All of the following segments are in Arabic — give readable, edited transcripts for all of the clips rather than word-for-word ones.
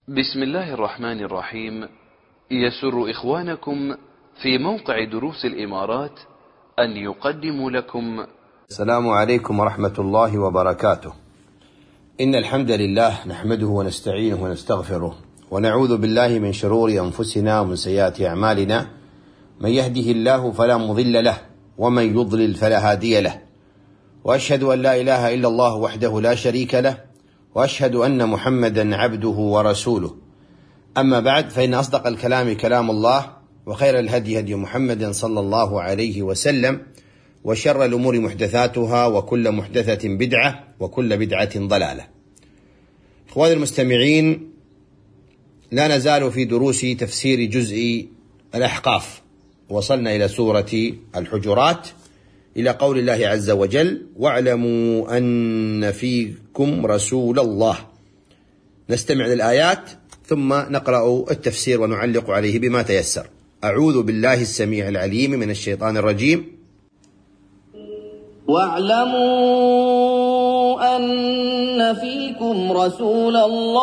بسم الله الرحمن الرحيم. يسر إخوانكم في موقع دروس الإمارات أن يقدموا لكم السلام عليكم ورحمة الله وبركاته. إن الحمد لله نحمده ونستعينه ونستغفره ونعوذ بالله من شرور أنفسنا ومن سيئات أعمالنا. من يهده الله فلا مضل له ومن يضلل فلا هادي له، وأشهد أن لا إله إلا الله وحده لا شريك له، وأشهد أن محمدا عبده ورسوله. أما بعد، فإن أصدق الكلام كلام الله، وخير الهدي هدي محمد صلى الله عليه وسلم، وشر الأمور محدثاتها، وكل محدثة بدعة، وكل بدعة ضلالة. إخواني المستمعين، لا نزال في دروس تفسير جزء الأحقاف. وصلنا إلى سورة الحجرات، إلى قول الله عز وجل: واعلموا أن فيكم رسول الله. نستمع للآيات ثم نقرأ التفسير ونعلق عليه بما تيسر. أعوذ بالله السميع العليم من الشيطان الرجيم. واعلموا أن فيكم رسول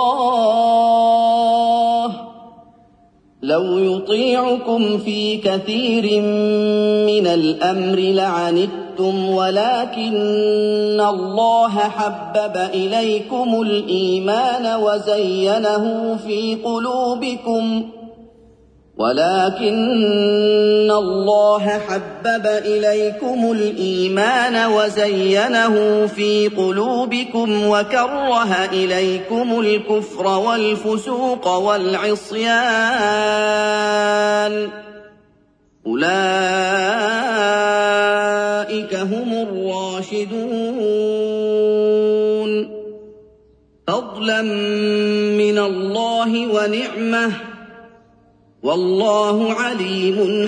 الله لو يطيعكم في كثير من الأمر لعنتم، ولكن الله حبب إليكم الإيمان وزينه في قلوبكم وكره إليكم الكفر والفسوق والعصيان، أولئك هم الراشدون، فضلا من الله ونعمة، والله عليم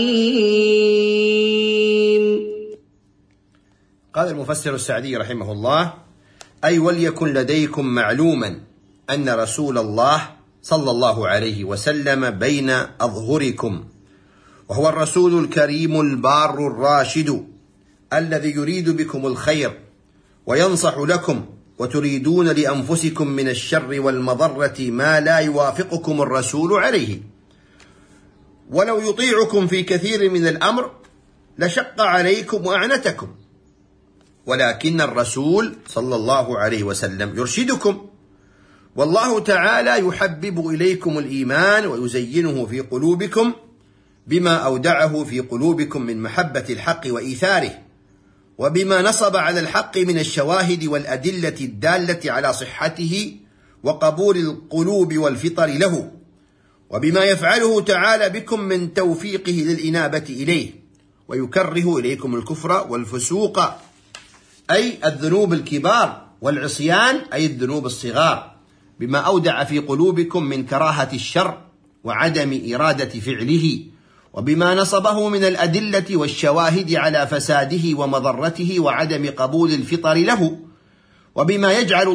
حكيم. قال المفسر السعدي رحمه الله: أي وليكن لديكم معلوما أن رسول الله صلى الله عليه وسلم بين أظهركم، وهو الرسول الكريم البار الراشد الذي يريد بكم الخير وينصح لكم، وتريدون لأنفسكم من الشر والمضرة ما لا يوافقكم الرسول عليه. ولو يطيعكم في كثير من الأمر لشق عليكم وأعنتكم، ولكن الرسول صلى الله عليه وسلم يرشدكم، والله تعالى يحبب إليكم الإيمان ويزينه في قلوبكم بما أودعه في قلوبكم من محبة الحق وإيثاره، وبما نصب على الحق من الشواهد والأدلة الدالة على صحته وقبول القلوب والفطر له، وبما يفعله تعالى بكم من توفيقه للإنابة إليه، ويكره إليكم الكفر والفسوق أي الذنوب الكبار، والعصيان أي الذنوب الصغار، بما أودع في قلوبكم من كراهة الشر وعدم إرادة فعله، وبما نصبه من الأدلة والشواهد على فساده ومضرته وعدم قبول الفطر له، وبما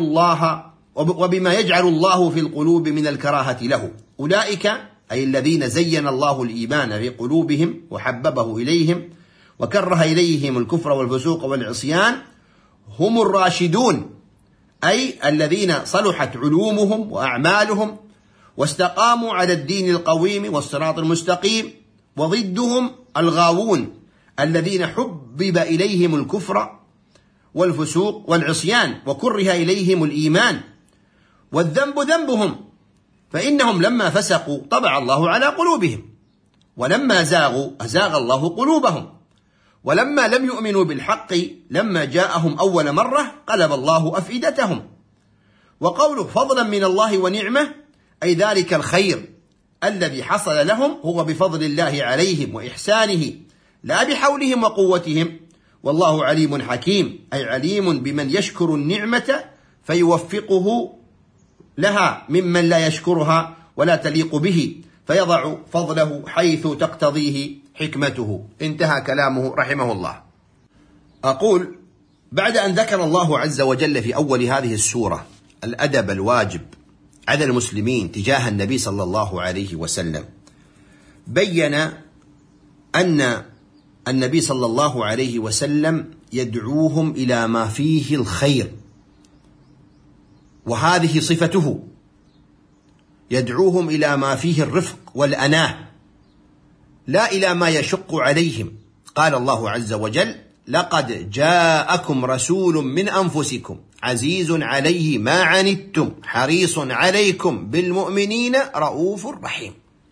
يجعل الله في القلوب من الكراهة له. أولئك أي الذين زين الله الإيمان في قلوبهم وحببه إليهم وكره إليهم الكفر والفسوق والعصيان هم الراشدون، أي الذين صلحت علومهم وأعمالهم واستقاموا على الدين القويم والصراط المستقيم. وضدهم الغاوون الذين حبب إليهم الكفر والفسوق والعصيان وكره إليهم الإيمان، والذنب ذنبهم، فإنهم لما فسقوا طبع الله على قلوبهم، ولما زاغوا أزاغ الله قلوبهم، ولما لم يؤمنوا بالحق لما جاءهم أول مرة قلب الله أفئدتهم. وقوله فضلا من الله ونعمة أي ذلك الخير الذي حصل لهم هو بفضل الله عليهم وإحسانه، لا بحولهم وقوتهم، والله عليم حكيم، أي عليم بمن يشكر النعمة فيوفقه لها ممن لا يشكرها ولا تليق به، فيضع فضله حيث تقتضيه حكمته. انتهى كلامه رحمه الله. أقول: بعد أن ذكر الله عز وجل في أول هذه السورة الأدب الواجب على المسلمين تجاه النبي صلى الله عليه وسلم، بين أن النبي صلى الله عليه وسلم يدعوهم إلى ما فيه الخير، وهذه صفته، يدعوهم إلى ما فيه الرفق والأناة لا إلى ما يشق عليهم. قال الله عز وجل: لقد جاءكم رسول من أنفسكم عزيز عليه ما عنتم حريص عليكم بالمؤمنين رؤوف رحيم.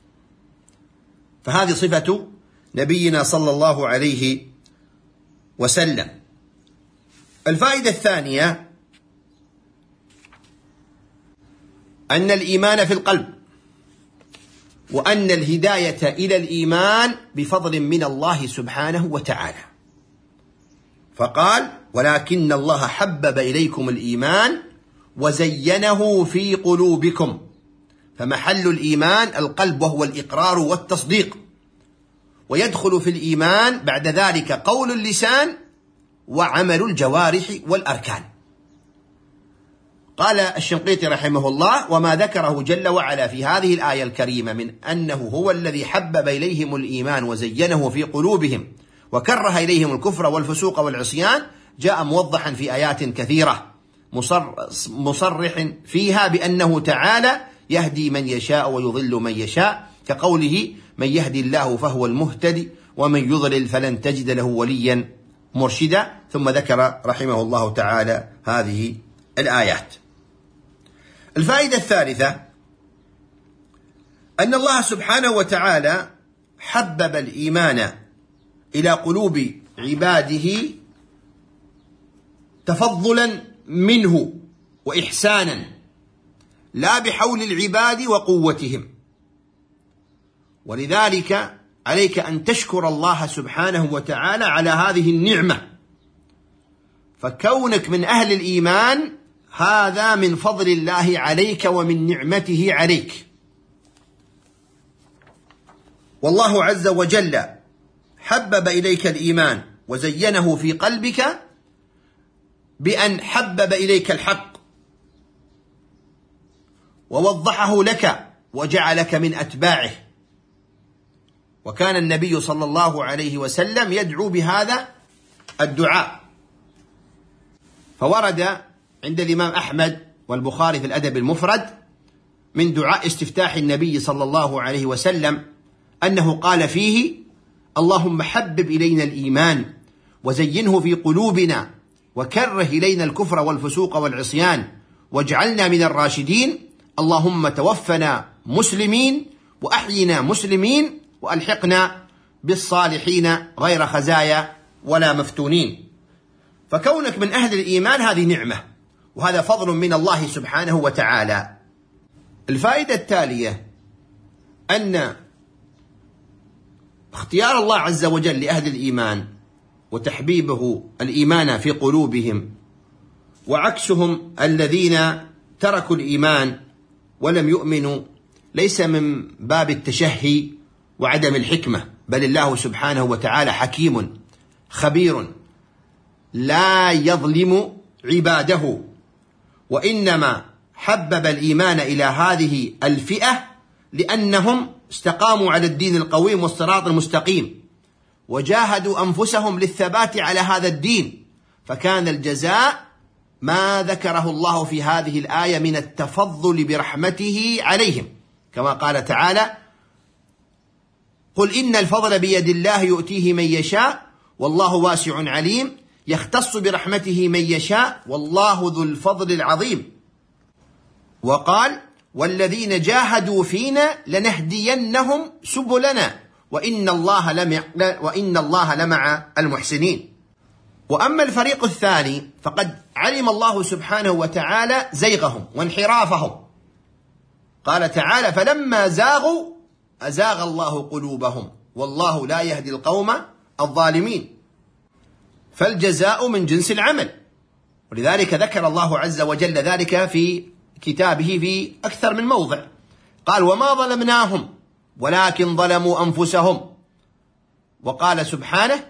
فهذه صفة نبينا صلى الله عليه وسلم. الفائدة الثانية أن الإيمان في القلب، وأن الهداية إلى الإيمان بفضل من الله سبحانه وتعالى. فقال: ولكن الله حبب إليكم الإيمان وزينه في قلوبكم. فمحل الإيمان القلب، وهو الإقرار والتصديق، ويدخل في الإيمان بعد ذلك قول اللسان وعمل الجوارح والأركان. قال الشنقيطي رحمه الله: وما ذكره جل وعلا في هذه الآية الكريمة من أنه هو الذي حبب إليهم الإيمان وزينه في قلوبهم وكره إليهم الكفر والفسوق والعصيان جاء موضحا في آيات كثيرة مصرح فيها بأنه تعالى يهدي من يشاء ويضل من يشاء، كقوله: من يهدي الله فهو المهتدي ومن يضلل فلن تجد له وليا مرشدا. ثم ذكر رحمه الله تعالى هذه الآيات. الفائدة الثالثة أن الله سبحانه وتعالى حبب الإيمان إلى قلوب عباده تفضلا منه وإحسانا، لا بحول العباد وقوتهم. ولذلك عليك أن تشكر الله سبحانه وتعالى على هذه النعمة، فكونك من أهل الإيمان هذا من فضل الله عليك ومن نعمته عليك. والله عز وجل حبب إليك الإيمان وزينه في قلبك بأن حبب إليك الحق ووضحه لك وجعلك من أتباعه. وكان النبي صلى الله عليه وسلم يدعو بهذا الدعاء، فورد عند الإمام أحمد والبخاري في الأدب المفرد من دعاء استفتاح النبي صلى الله عليه وسلم أنه قال فيه: اللهم حبب إلينا الإيمان وزينه في قلوبنا وكره إلينا الكفر والفسوق والعصيان واجعلنا من الراشدين، اللهم توفنا مسلمين وأحينا مسلمين وألحقنا بالصالحين غير خزايا ولا مفتونين. فكونك من أهل الإيمان هذه نعمة، وهذا فضل من الله سبحانه وتعالى. الفائدة التالية أن اختيار الله عز وجل لأهل الإيمان وتحبيبه الإيمان في قلوبهم، وعكسهم الذين تركوا الإيمان ولم يؤمنوا، ليس من باب التشهي وعدم الحكمة، بل الله سبحانه وتعالى حكيم خبير لا يظلم عباده، وإنما حبب الإيمان إلى هذه الفئة لأنهم استقاموا على الدين القويم والصراط المستقيم وجاهدوا أنفسهم للثبات على هذا الدين، فكان الجزاء ما ذكره الله في هذه الآية من التفضل برحمته عليهم، كما قال تعالى: قل إن الفضل بيد الله يؤتيه من يشاء والله واسع عليم، يختص برحمته من يشاء والله ذو الفضل العظيم. وقال: والذين جاهدوا فينا لنهدينهم سبلنا وإن الله لمع المحسنين. وأما الفريق الثاني فقد علم الله سبحانه وتعالى زيغهم وانحرافهم، قال تعالى: فلما زاغوا أزاغ الله قلوبهم والله لا يهدي القوم الظالمين. فالجزاء من جنس العمل، ولذلك ذكر الله عز وجل ذلك في كتابه في أكثر من موضع، قال: وما ظلمناهم ولكن ظلموا أنفسهم. وقال سبحانه: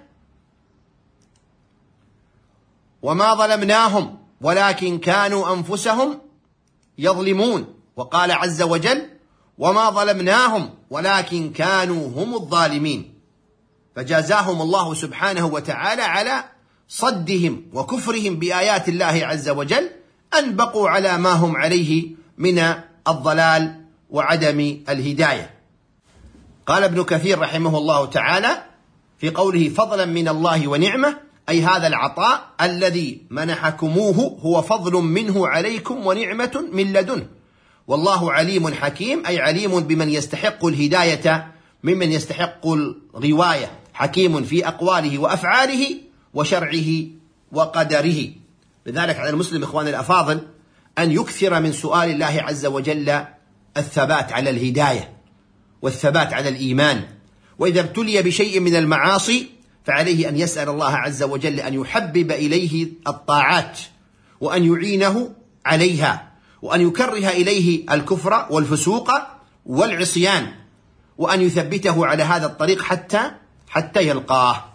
وما ظلمناهم ولكن كانوا أنفسهم يظلمون. وقال عز وجل: وما ظلمناهم ولكن كانوا هم الظالمين. فجازاهم الله سبحانه وتعالى على صدهم وكفرهم بآيات الله عز وجل، أن بقوا على ما هم عليه من الضلال وعدم الهداية. قال ابن كثير رحمه الله تعالى في قوله فضلا من الله ونعمة، أي هذا العطاء الذي منحكموه هو فضل منه عليكم ونعمة من لدنه، والله عليم حكيم، أي عليم بمن يستحق الهداية ممن يستحق الغواية، حكيم في أقواله وأفعاله وشرعه وقدره. لذلك على المسلم إخواني الأفاضل أن يكثر من سؤال الله عز وجل الثبات على الهداية والثبات على الإيمان، وإذا ابتلي بشيء من المعاصي فعليه أن يسأل الله عز وجل أن يحبب إليه الطاعات وأن يعينه عليها، وأن يكره إليه الكفر والفسوق والعصيان، وأن يثبته على هذا الطريق حتى يلقاه.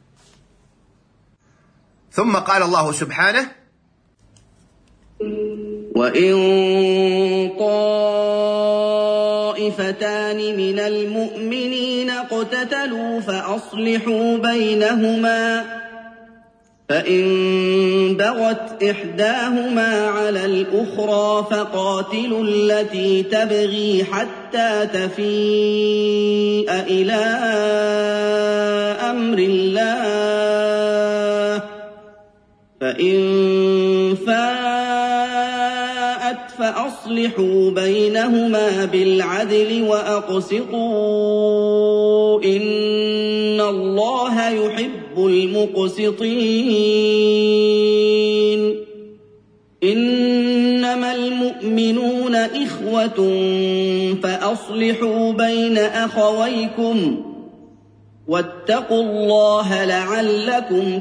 ثم قال الله سبحانه: وإن طائفتان من المؤمنين اقتتلوا فأصلحوا بينهما، فإن بغت إحداهما على الأخرى فقاتلوا التي تبغي حتى تفيء إلى أمر الله، فإن فاءت فأصلحوا بينهما بالعدل وأقسطوا إن الله يحب المقسطين. إنما المؤمنون إخوة فأصلحوا بين أخويكم واتقوا الله لعلكم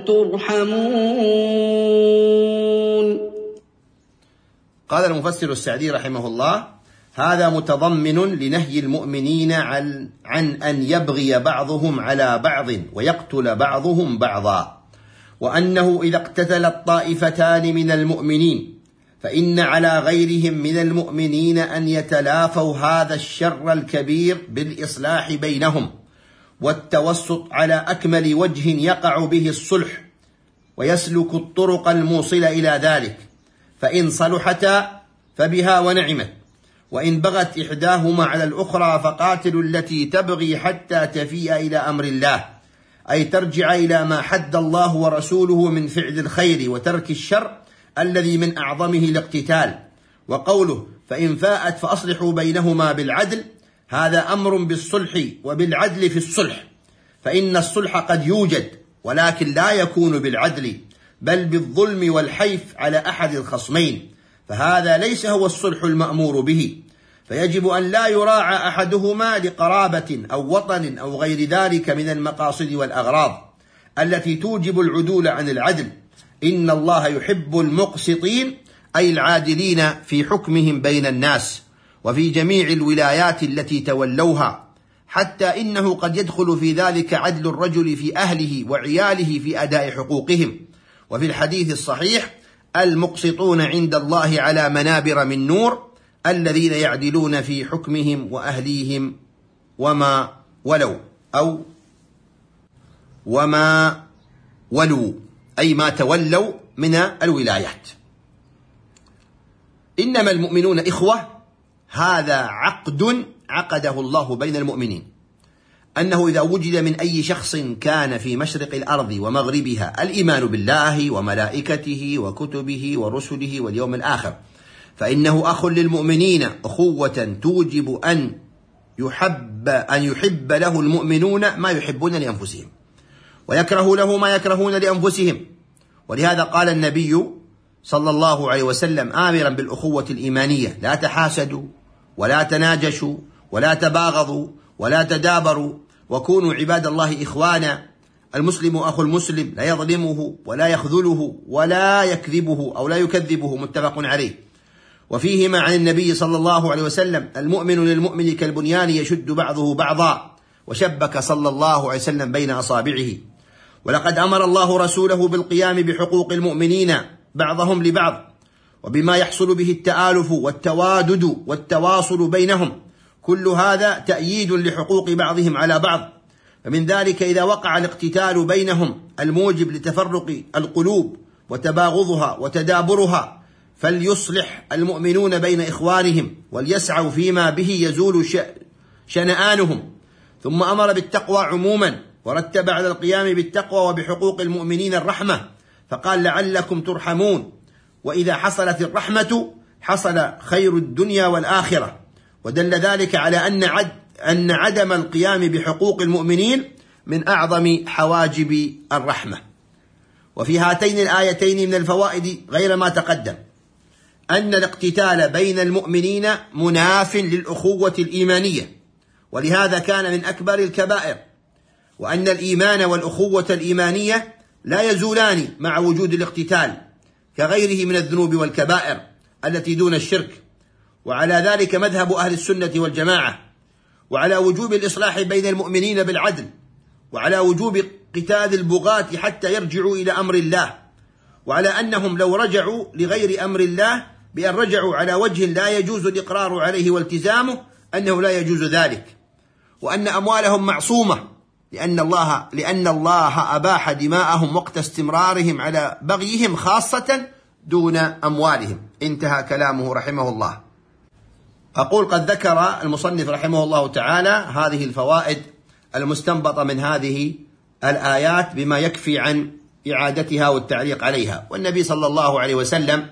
ترحمون. قال المفسر السعدي رحمه الله: هذا متضمن لنهي المؤمنين عن أن يبغي بعضهم على بعض ويقتل بعضهم بعضا، وأنه إذا اقتتل الطائفتان من المؤمنين فإن على غيرهم من المؤمنين أن يتلافوا هذا الشر الكبير بالإصلاح بينهم والتوسط على أكمل وجه يقع به الصلح، ويسلك الطرق الموصلة إلى ذلك، فإن صلحتا فبها ونعمت، وإن بغت إحداهما على الأخرى فقاتلوا التي تبغي حتى تفيء إلى أمر الله، أي ترجع إلى ما حد الله ورسوله من فعل الخير وترك الشر الذي من أعظمه الاقتتال. وقوله فإن فاءت فأصلحوا بينهما بالعدل، هذا أمر بالصلح وبالعدل في الصلح، فإن الصلح قد يوجد ولكن لا يكون بالعدل بل بالظلم والحيف على أحد الخصمين، فهذا ليس هو الصلح المأمور به، فيجب أن لا يراعى أحدهما لقرابة أو وطن أو غير ذلك من المقاصد والأغراض التي توجب العدول عن العدل. إن الله يحب المقسطين، أي العادلين في حكمهم بين الناس وفي جميع الولايات التي تولوها، حتى إنه قد يدخل في ذلك عدل الرجل في أهله وعياله في أداء حقوقهم. وفي الحديث الصحيح: المقسطون عند الله على منابر من نور، الذين يعدلون في حكمهم وأهليهم وما ولوا، أو وما ولوا، أي ما تولوا من الولايات. إنما المؤمنون إخوة، هذا عقد عقده الله بين المؤمنين، أنه إذا وجد من أي شخص كان في مشرق الأرض ومغربها الإيمان بالله وملائكته وكتبه ورسله واليوم الآخر، فإنه أخ للمؤمنين، أخوة توجب أن يحب له المؤمنون ما يحبون لأنفسهم، ويكره له ما يكرهون لأنفسهم. ولهذا قال النبي صلى الله عليه وسلم آمرا بالأخوة الإيمانية: لا تحاسدوا ولا تناجشوا ولا تباغضوا ولا تدابروا، وكونوا عباد الله إخوانا. المسلم أخو المسلم، لا يظلمه ولا يخذله ولا يكذبه أو لا يكذبه، متفق عليه. وفيهما عن النبي صلى الله عليه وسلم: المؤمن للمؤمن كالبنيان يشد بعضه بعضا، وشبك صلى الله عليه وسلم بين أصابعه. ولقد أمر الله رسوله بالقيام بحقوق المؤمنين بعضهم لبعض، وبما يحصل به التآلف والتوادد والتواصل بينهم، كل هذا تأييد لحقوق بعضهم على بعض. فمن ذلك إذا وقع الاقتتال بينهم الموجب لتفرق القلوب وتباغضها وتدابرها، فليصلح المؤمنون بين إخوانهم وليسعوا فيما به يزول شنآنهم. ثم أمر بالتقوى عموما، ورتب على القيام بالتقوى وبحقوق المؤمنين الرحمة، فقال لعلكم ترحمون. وإذا حصلت الرحمة حصل خير الدنيا والآخرة. ودل ذلك على أن عدم القيام بحقوق المؤمنين من أعظم حواجب الرحمة. وفي هاتين الآيتين من الفوائد غير ما تقدم أن الاقتتال بين المؤمنين مناف للأخوة الإيمانية، ولهذا كان من أكبر الكبائر، وأن الإيمان والأخوة الإيمانية لا يزولان مع وجود الاقتتال كغيره من الذنوب والكبائر التي دون الشرك. وعلى ذلك مذهب أهل السنة والجماعة، وعلى وجوب الإصلاح بين المؤمنين بالعدل، وعلى وجوب قتال البغاة حتى يرجعوا إلى أمر الله، وعلى أنهم لو رجعوا لغير أمر الله بأن رجعوا على وجه لا يجوز الإقرار عليه والتزامه أنه لا يجوز ذلك، وأن أموالهم معصومة لأن الله أباح دماءهم وقت استمرارهم على بغيهم خاصة دون أموالهم. انتهى كلامه رحمه الله. أقول قد ذكر المصنف رحمه الله تعالى هذه الفوائد المستنبطة من هذه الآيات بما يكفي عن إعادتها والتعليق عليها. والنبي صلى الله عليه وسلم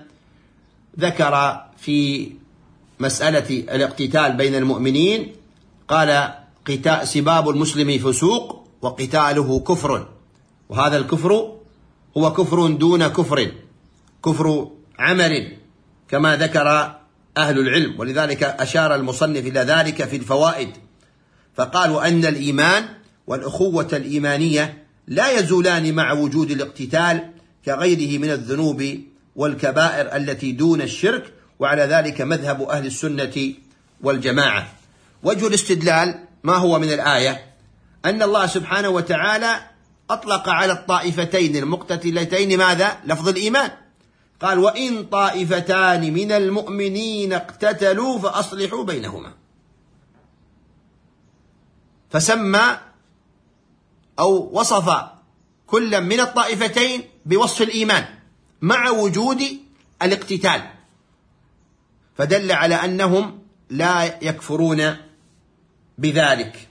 ذكر في مسألة الاقتتال بين المؤمنين قال سباب المسلم فسوق وقتاله كفر، وهذا الكفر هو كفر دون كفر، كفر عمل كما ذكر أهل العلم. ولذلك أشار المصنف إلى ذلك في الفوائد، فقالوا أن الإيمان والأخوة الإيمانية لا يزولان مع وجود الاقتتال كغيره من الذنوب والكبائر التي دون الشرك. وعلى ذلك مذهب أهل السنة والجماعة. وجه الاستدلال ما هو من الآية؟ أن الله سبحانه وتعالى أطلق على الطائفتين المقتتلتين ماذا؟ لفظ الإيمان. قال وإن طائفتان من المؤمنين اقتتلوا فأصلحوا بينهما، فسمى أو وصف كل من الطائفتين بوصف الإيمان مع وجود الاقتتال، فدل على أنهم لا يكفرون بذلك.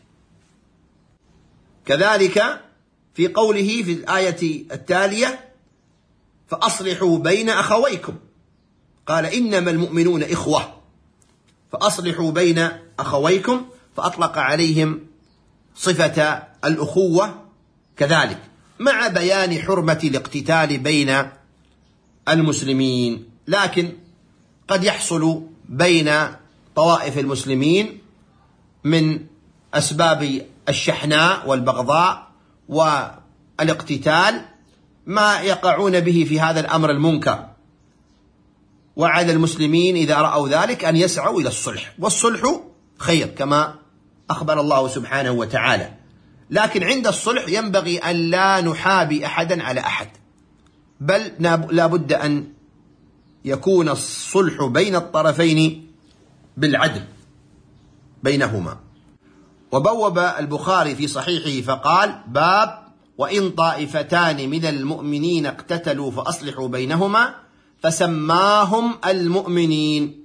كذلك في قوله في الآية التالية فأصلحوا بين أخويكم، قال إنما المؤمنون إخوة، فأصلحوا بين أخويكم، فأطلق عليهم صفة الأخوة كذلك، مع بيان حرمة الاقتتال بين المسلمين. لكن قد يحصل بين طوائف المسلمين من أسباب الشحناء والبغضاء والاقتتال ما يقعون به في هذا الأمر المنكر، وعلى المسلمين إذا رأوا ذلك أن يسعوا إلى الصلح، والصلح خير كما أخبر الله سبحانه وتعالى. لكن عند الصلح ينبغي أن لا نحابي أحدا على أحد، بل لا بد أن يكون الصلح بين الطرفين بالعدل بينهما. وبوب البخاري في صحيحه فقال باب وإن طائفتان من المؤمنين اقتتلوا فأصلحوا بينهما، فسماهم المؤمنين.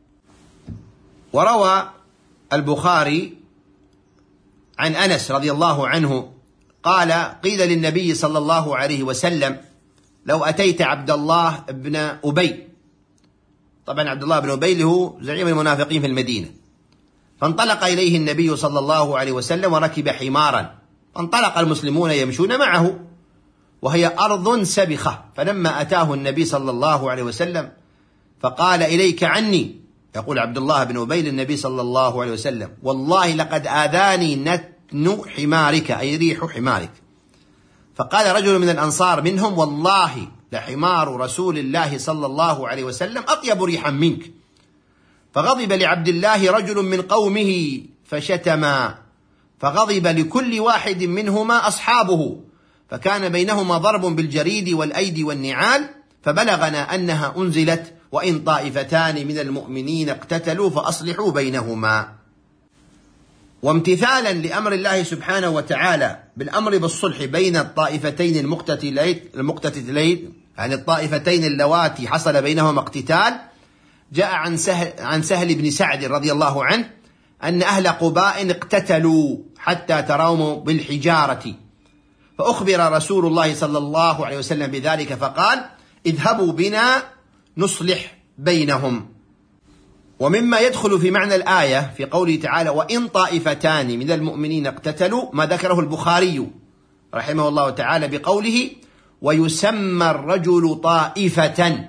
وروى البخاري عن أنس رضي الله عنه قال قيل للنبي صلى الله عليه وسلم لو أتيت عبد الله بن أبي، طبعا عبد الله بن أبي اللي هو زعيم المنافقين في المدينة، فانطلق إليه النبي صلى الله عليه وسلم وركب حمارا، فانطلق المسلمون يمشون معه وهي أرض سبخة، فلما أتاه النبي صلى الله عليه وسلم فقال إليك عني، يقول عبد الله بن أبي للنبي صلى الله عليه وسلم والله لقد آذاني نتن حمارك، أي ريح حمارك. فقال رجل من الأنصار منهم والله لحمار رسول الله صلى الله عليه وسلم أطيب ريحا منك. فغضب لعبد الله رجل من قومه فشتما، فغضب لكل واحد منهما أصحابه، فكان بينهما ضرب بالجريد والأيدي والنعال، فبلغنا أنها أنزلت وإن طائفتان من المؤمنين اقتتلوا فأصلحوا بينهما. وامتثالا لأمر الله سبحانه وتعالى بالأمر بالصلح بين الطائفتين المقتتلين يعني الطائفتين اللواتي حصل بينهما اقتتال. جاء عن سهل بن سعد رضي الله عنه أن أهل قباء اقتتلوا حتى تراموا بالحجارة، فأخبر رسول الله صلى الله عليه وسلم بذلك فقال: اذهبوا بنا نصلح بينهم. ومما يدخل في معنى الآية في قوله تعالى: وإن طائفتان من المؤمنين اقتتلوا، ما ذكره البخاري رحمه الله تعالى بقوله: ويسمى الرجل طائفة،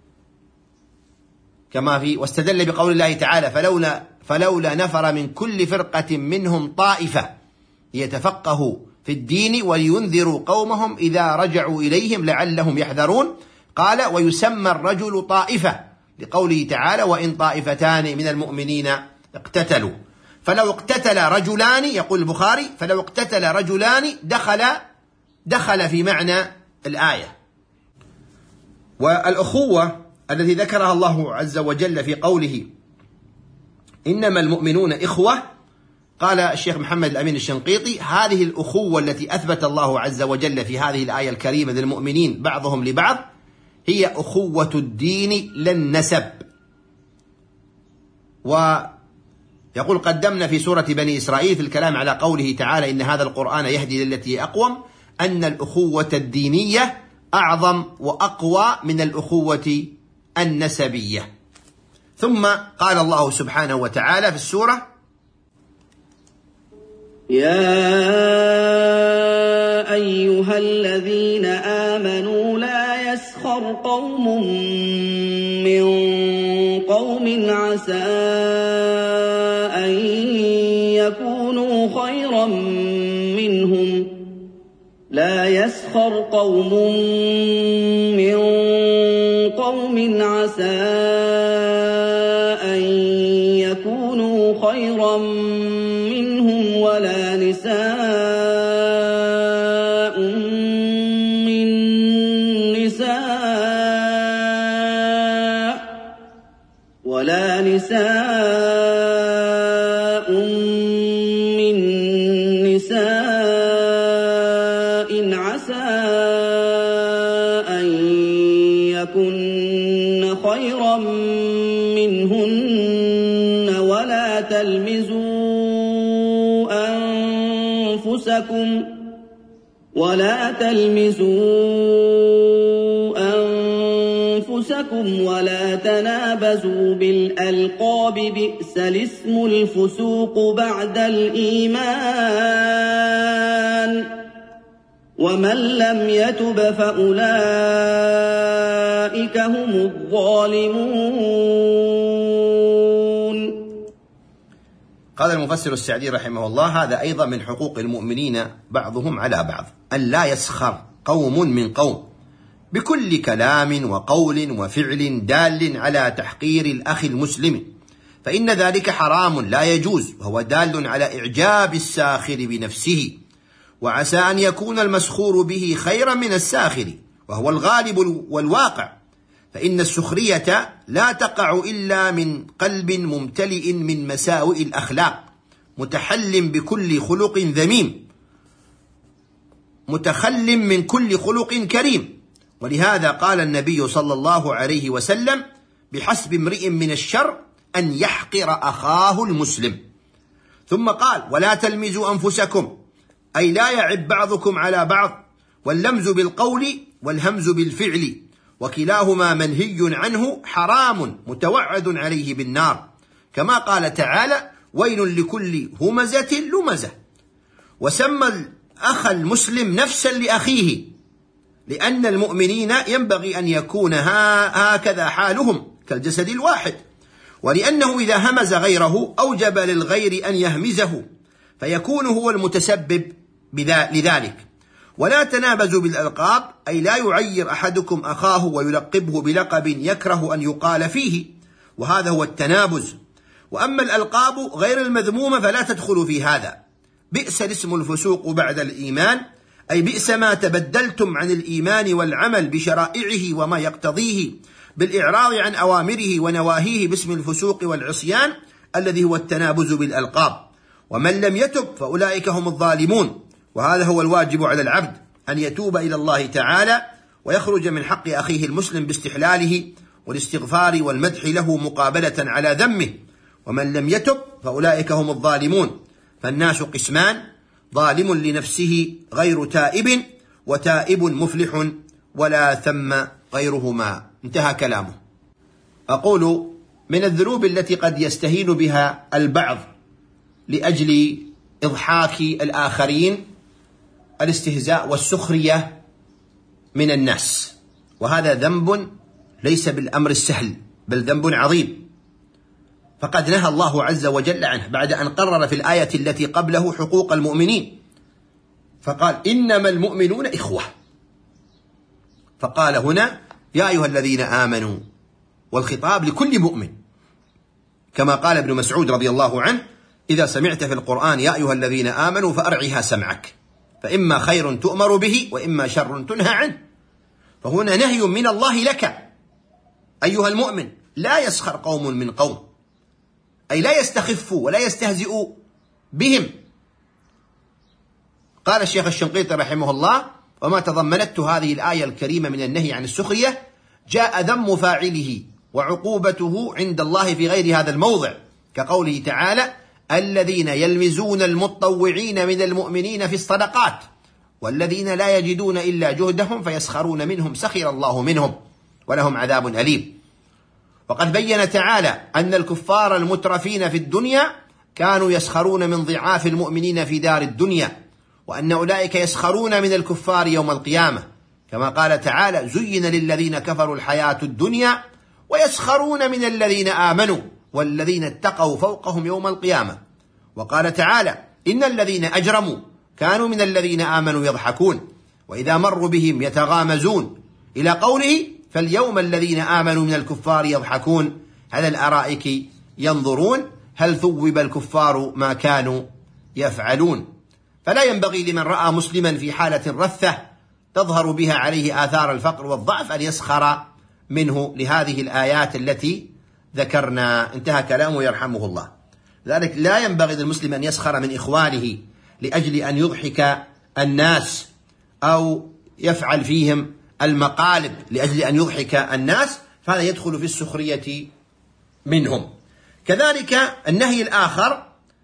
كما في واستدل بقول الله تعالى: فلولا نفر من كل فرقة منهم طائفة ليتفقهوا في الدين ولينذروا قومهم إذا رجعوا إليهم لعلهم يحذرون. قال: ويسمى الرجل طائفة لقوله تعالى: وإن طائفتان من المؤمنين اقتتلوا. فلو اقتتل رجلان، يقول البخاري، فلو اقتتل رجلان دخل في معنى الآية. والأخوة التي ذكرها الله عز وجل في قوله: إنما المؤمنون إخوة، قال الشيخ محمد الأمين الشنقيطي: هذه الأخوة التي أثبت الله عز وجل في هذه الآية الكريمة للمؤمنين بعضهم لبعض هي أخوة الدين لا النسب. ويقول: قدمنا في سورة بني إسرائيل في الكلام على قوله تعالى: إن هذا القرآن يهدي للتي أقوم، أن الأخوة الدينية أعظم وأقوى من الأخوة النسبية. ثم قال الله سبحانه وتعالى في السورة: يا أيها الذين آمنوا لا يسخر قوم من قوم عسى أن يكونوا خيرا منهم، لا يسخر قوم من قوم عسى أن يكونوا خيرا منهم، ولا نساء من نساء عسى أن يكن خيرا منهن، ولا تلمزوا أنفسكم ولا تنابزوا بالألقاب، بئس الاسم الفسوق بعد الإيمان، ومن لم يتب فأولئك هم الظالمون. قال المفسر السعدي رحمه الله: هذا أيضا من حقوق المؤمنين بعضهم على بعض، أن لا يسخر قوم من قوم بكل كلام وقول وفعل دال على تحقير الأخ المسلم، فإن ذلك حرام لا يجوز، وهو دال على إعجاب الساخر بنفسه، وعسى أن يكون المسخور به خيرا من الساخر، وهو الغالب والواقع، فإن السخرية لا تقع إلا من قلب ممتلئ من مساوئ الأخلاق، متحل بكل خلق ذميم، متخل من كل خلق كريم. ولهذا قال النبي صلى الله عليه وسلم: بحسب امرئ من الشر أن يحقر أخاه المسلم. ثم قال: ولا تلمزوا أنفسكم، أي لا يعب بعضكم على بعض، واللمز بالقول والهمز بالفعل، وكلاهما منهي عنه حرام متوعد عليه بالنار، كما قال تعالى: ويل لكل همزة لمزة. وسمى الأخ المسلم نفسا لأخيه، لأن المؤمنين ينبغي أن يكون هكذا حالهم كالجسد الواحد، ولأنه إذا همز غيره أوجب للغير أن يهمزه، فيكون هو المتسبب لذلك. ولا تنابزوا بالألقاب، أي لا يعير أحدكم أخاه ويلقبه بلقب يكره أن يقال فيه، وهذا هو التنابز. وأما الألقاب غير المذمومة فلا تدخل في هذا. بئس الاسم الفسوق بعد الإيمان، أي بئس ما تبدلتم عن الإيمان والعمل بشرائعه وما يقتضيه بالإعراض عن أوامره ونواهيه باسم الفسوق والعصيان الذي هو التنابز بالألقاب. ومن لم يتب فأولئك هم الظالمون. وهذا هو الواجب على العبد، أن يتوب إلى الله تعالى ويخرج من حق أخيه المسلم باستحلاله والاستغفار والمدح له مقابلة على ذمه. ومن لم يتب فأولئك هم الظالمون. فالناس قسمان: ظالم لنفسه غير تائب، وتائب مفلح ولا ثم غيرهما. انتهى كلامه. أقول: من الذنوب التي قد يستهين بها البعض لأجل إضحاك الآخرين الاستهزاء والسخرية من الناس، وهذا ذنب ليس بالأمر السهل، بل ذنب عظيم. فقد نهى الله عز وجل عنه بعد أن قرر في الآية التي قبله حقوق المؤمنين، فقال: إنما المؤمنون إخوة. فقال هنا: يا أيها الذين آمنوا، والخطاب لكل مؤمن، كما قال ابن مسعود رضي الله عنه: إذا سمعت في القرآن يا أيها الذين آمنوا فأرعها سمعك، فإما خير تؤمر به وإما شر تنهى عنه. فهنا نهي من الله لك أيها المؤمن: لا يسخر قوم من قوم، أي لا يستخفوا ولا يستهزئوا بهم. قال الشيخ الشنقيطي رحمه الله: وما تضمنته هذه الآية الكريمة من النهي عن السخرية جاء ذم فاعله وعقوبته عند الله في غير هذا الموضع، كقوله تعالى: الذين يلمزون المتطوعين من المؤمنين في الصدقات والذين لا يجدون إلا جهدهم فيسخرون منهم سخر الله منهم ولهم عذاب أليم. وقد بين تعالى أن الكفار المترفين في الدنيا كانوا يسخرون من ضعاف المؤمنين في دار الدنيا، وأن أولئك يسخرون من الكفار يوم القيامة، كما قال تعالى: زين للذين كفروا الحياة الدنيا ويسخرون من الذين آمنوا والذين اتقوا فوقهم يوم القيامة. وقال تعالى: إن الذين أجرموا كانوا من الذين آمنوا يضحكون وإذا مروا بهم يتغامزون، إلى قوله: فاليوم الذين آمنوا من الكفار يضحكون على الأرائك ينظرون هل ثوب الكفار ما كانوا يفعلون. فلا ينبغي لمن رأى مسلما في حالة رثة تظهر بها عليه آثار الفقر والضعف أن يسخر منه لهذه الآيات التي ذكرنا. انتهى كلامه يرحمه الله. لذلك لا ينبغي للمسلم أن يسخر من إخوانه لأجل أن يضحك الناس أو يفعل فيهم المقالب لأجل أن يضحك الناس، فهذا يدخل في السخرية منهم. كذلك النهي الآخر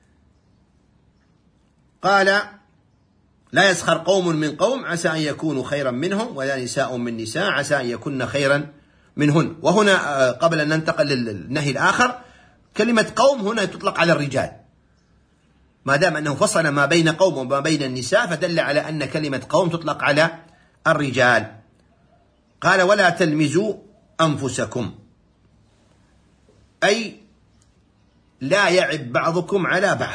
قال: لا يسخر قوم من قوم عسى أن يكونوا خيرا منهم ولا نساء من نساء عسى أن يكون خيرا منهن. وهنا قبل أن ننتقل للنهي الآخر، كلمة قوم هنا تطلق على الرجال، ما دام أنه فصل ما بين قوم وما بين النساء فدل على أن كلمة قوم تطلق على الرجال. قال: ولا تلمزوا أنفسكم، أي لا يعب بعضكم على بعض.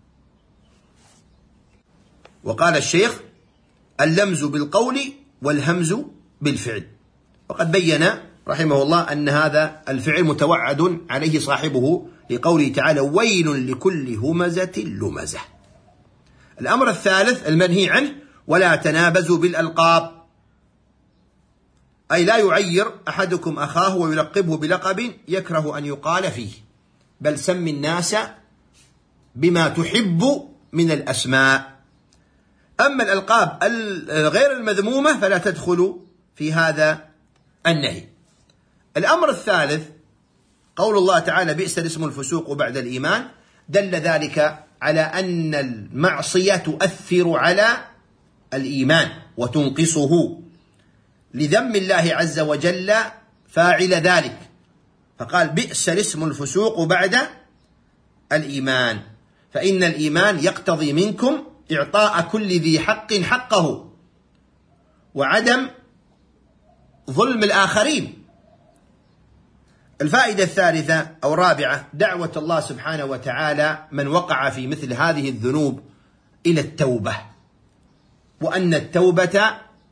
وقال الشيخ: اللمز بالقول والهمز بالفعل. وقد بين رحمه الله أن هذا الفعل متوعد عليه صاحبه لقوله تعالى: ويل لكل همزة لمزة. الأمر الثالث المنهي عنه: ولا تنابزوا بالألقاب، أي لا يعير أحدكم أخاه ويلقبه بلقب يكره أن يقال فيه، بل سم الناس بما تحب من الأسماء. أما الألقاب غير المذمومة فلا تدخل في هذا النهي. الأمر الثالث قول الله تعالى: بئس الاسم الفسوق بعد الإيمان، دل ذلك على أن المعصية تؤثر على الإيمان وتنقصه، لذم الله عز وجل فاعل ذلك، فقال: بئس الاسم الفسوق بعد الإيمان، فإن الإيمان يقتضي منكم إعطاء كل ذي حق حقه وعدم ظلم الآخرين. الفائدة الثالثة أو الرابعة: دعوة الله سبحانه وتعالى من وقع في مثل هذه الذنوب إلى التوبة، وأن التوبة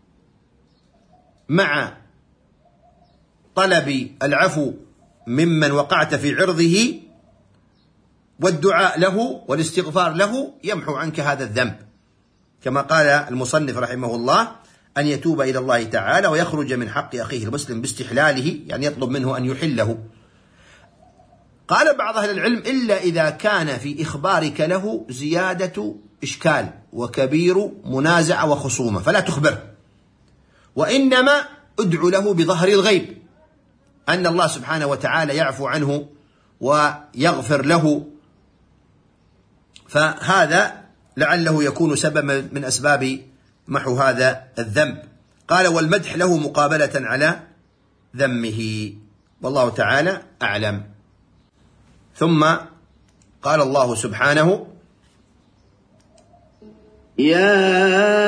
مع طلب العفو ممن وقعت في عرضه والدعاء له والاستغفار له يمحو عنك هذا الذنب، كما قال المصنف رحمه الله: أن يتوب إلى الله تعالى ويخرج من حق أخيه المسلم باستحلاله، يعني يطلب منه أن يحله. قال بعض أهل العلم: إلا إذا كان في إخبارك له زيادة إشكال وكبير منازعة وخصومة فلا تخبره، وإنما ادع له بظهر الغيب أن الله سبحانه وتعالى يعفو عنه ويغفر له، فهذا لعله يكون سببا من أسباب محو هذا الذنب. قال والمدح له مقابلة على ذمه، والله تعالى أعلم. ثم قال الله سبحانه: يا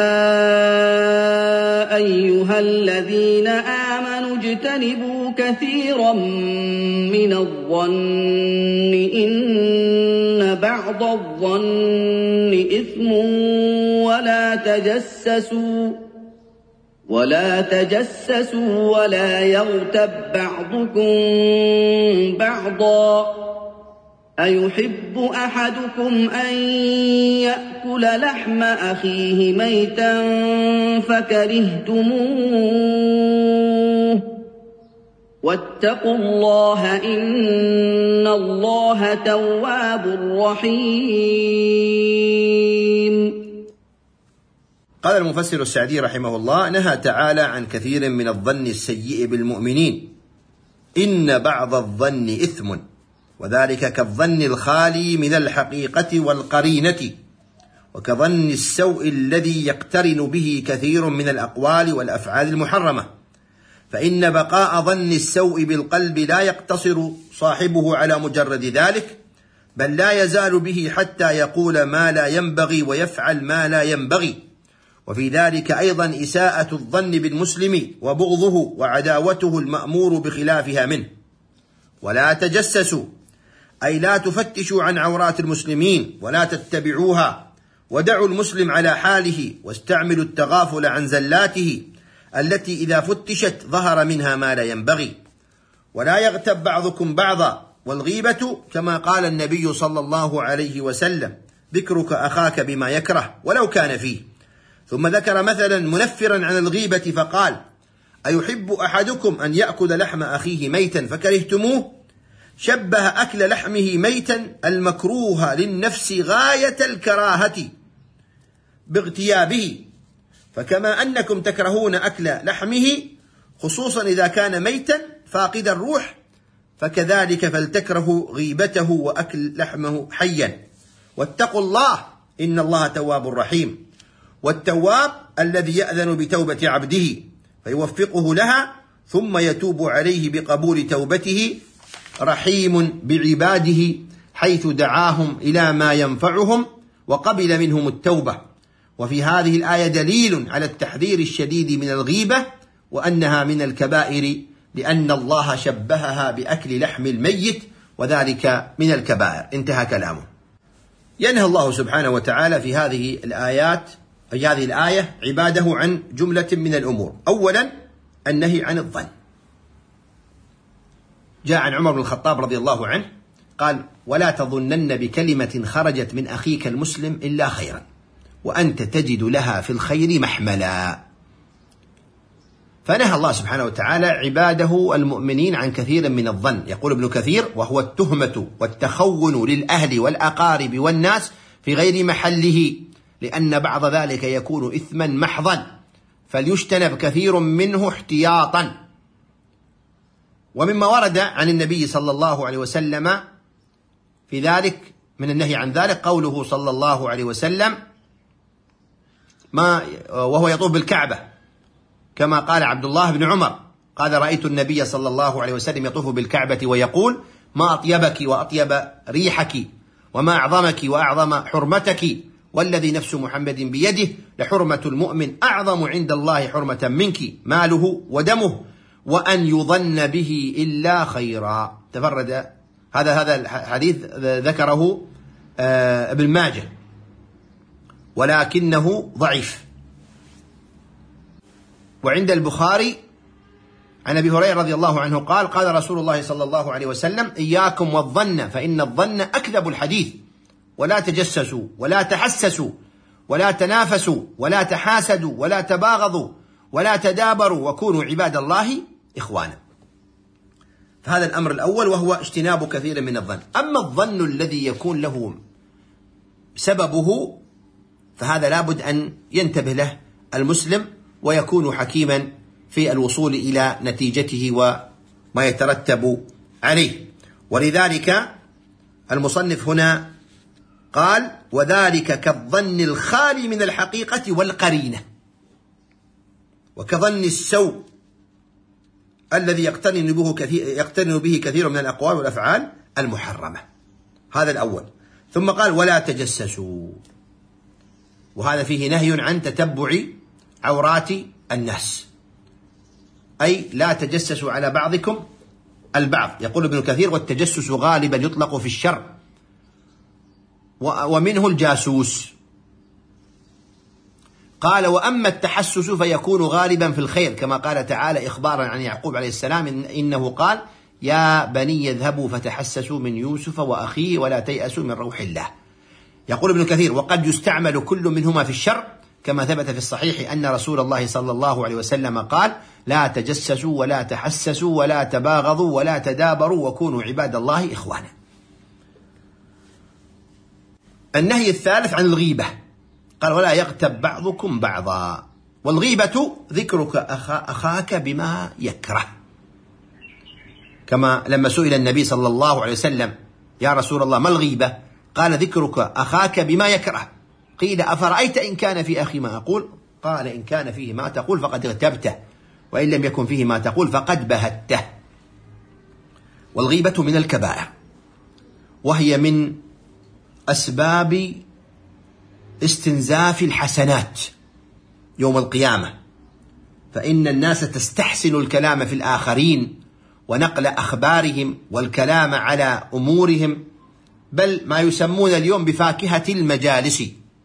أيها الذين آمنوا اجتنبوا كثيرا من الظن إن بعض الظن إثم ولا تجسسوا ولا يغتب بعضكم بعضا أيحب أحدكم أن يأكل لحم أخيه ميتا فكرهتموه واتقوا الله إن الله تواب رحيم. قال المفسر السعدي رحمه الله: نهى تعالى عن كثير من الظن السيء بالمؤمنين، إن بعض الظن إثم، وذلك كالظن الخالي من الحقيقة والقرينة، وكظن السوء الذي يقترن به كثير من الأقوال والأفعال المحرمة، فإن بقاء ظن السوء بالقلب لا يقتصر صاحبه على مجرد ذلك، بل لا يزال به حتى يقول ما لا ينبغي ويفعل ما لا ينبغي. وفي ذلك أيضا إساءة الظن بالمسلم وبغضه وعداوته المأمور بخلافها منه. ولا تجسسوا، أي لا تفتشوا عن عورات المسلمين ولا تتبعوها، ودعوا المسلم على حاله، واستعملوا التغافل عن زلاته التي إذا فتشت ظهر منها ما لا ينبغي. ولا يغتب بعضكم بعضا، والغيبة كما قال النبي صلى الله عليه وسلم: ذكرك أخاك بما يكره ولو كان فيه. ثم ذكر مثلا منفرا عن الغيبة فقال: أيحب أحدكم أن يأكل لحم أخيه ميتا فكرهتموه؟ شبه أكل لحمه ميتا المكروه للنفس غاية الكراهة باغتيابه، فكما أنكم تكرهون أكل لحمه خصوصا إذا كان ميتا فاقد الروح، فكذلك فلتكرهوا غيبته وأكل لحمه حيا. واتقوا الله إن الله تواب رحيم. والتواب الذي يأذن بتوبة عبده فيوفقه لها ثم يتوب عليه بقبول توبته، رحيم بعباده حيث دعاهم إلى ما ينفعهم وقبل منهم التوبة. وفي هذه الآية دليل على التحذير الشديد من الغيبة وأنها من الكبائر، لأن الله شبهها بأكل لحم الميت وذلك من الكبائر. انتهى كلامه. ينهى الله سبحانه وتعالى في هذه الآية عباده عن جملة من الأمور. أولا النهي عن الظن. جاء عن عمر بن الخطاب رضي الله عنه قال: ولا تظنن بكلمة خرجت من أخيك المسلم إلا خيرا وأنت تجد لها في الخير محملا. فنهى الله سبحانه وتعالى عباده المؤمنين عن كثير من الظن. يقول ابن كثير: وهو التهمة والتخون للأهل والأقارب والناس في غير محله، لأن بعض ذلك يكون إثما محضا، فليجتنب كثير منه احتياطا. ومما ورد عن النبي صلى الله عليه وسلم في ذلك من النهي عن ذلك قوله صلى الله عليه وسلم وهو يطوف بالكعبة، كما قال عبد الله بن عمر قال: رأيت النبي صلى الله عليه وسلم يطوف بالكعبة ويقول: ما أطيبك وأطيب ريحك، وما أعظمك وأعظم حرمتك، والذي نفس محمد بيده لحرمة المؤمن أعظم عند الله حرمة منك، ماله ودمه، وأن يظن به إلا خيرا. تفرد هذا الحديث ذكره ابن ماجه ولكنه ضعيف. وعند البخاري عن أبي هريرة رضي الله عنه قال: قال رسول الله صلى الله عليه وسلم: إياكم والظن فإن الظن أكذب الحديث، ولا تجسسوا ولا تحسسوا ولا تنافسوا ولا تحاسدوا ولا تباغضوا ولا تدابروا وكونوا عباد الله إخوانا. فهذا الأمر الأول، وهو اجتناب كثير من الظن. أما الظن الذي يكون له سببه فهذا لابد أن ينتبه له المسلم ويكون حكيما في الوصول إلى نتيجته وما يترتب عليه. ولذلك المصنف هنا قال: وذلك كالظن الخالي من الحقيقة والقرينة، وكظن السوء الذي يقترن به كثير من الأقوال والأفعال المحرمة. هذا الأول. ثم قال: ولا تجسسوا، وهذا فيه نهي عن تتبع عورات الناس، أي لا تجسسوا على بعضكم البعض. يقول ابن كثير: والتجسس غالبا يطلق في الشر، ومنه الجاسوس. قال: وأما التحسس فيكون غالبا في الخير، كما قال تعالى إخبارا عن يعقوب عليه السلام إنه قال: يا بني اذهبوا فتحسسوا من يوسف وأخيه ولا تيأسوا من روح الله. يقول ابن كثير: وقد يستعمل كل منهما في الشر، كما ثبت في الصحيح أن رسول الله صلى الله عليه وسلم قال: لا تجسسوا ولا تحسسوا ولا تباغضوا ولا تدابروا وكونوا عباد الله إخوانا. النهي الثالث عن الغيبة، قال: ولا يغتب بعضكم بعضا. والغيبة ذكرك أخاك بما يكره، كما لما سئل النبي صلى الله عليه وسلم: يا رسول الله ما الغيبة؟ قال: ذكرك أخاك بما يكره. قيل: أفرأيت إن كان في أخي ما أقول؟ قال: إن كان فيه ما تقول فقد اغتبته، وإن لم يكن فيه ما تقول فقد بهته. والغيبة من الكبائر، وهي من أسباب استنزاف الحسنات يوم القيامة، فإن الناس تستحسن الكلام في الآخرين ونقل أخبارهم والكلام على أمورهم، بل ما يسمون اليوم بفاكهة المجالس.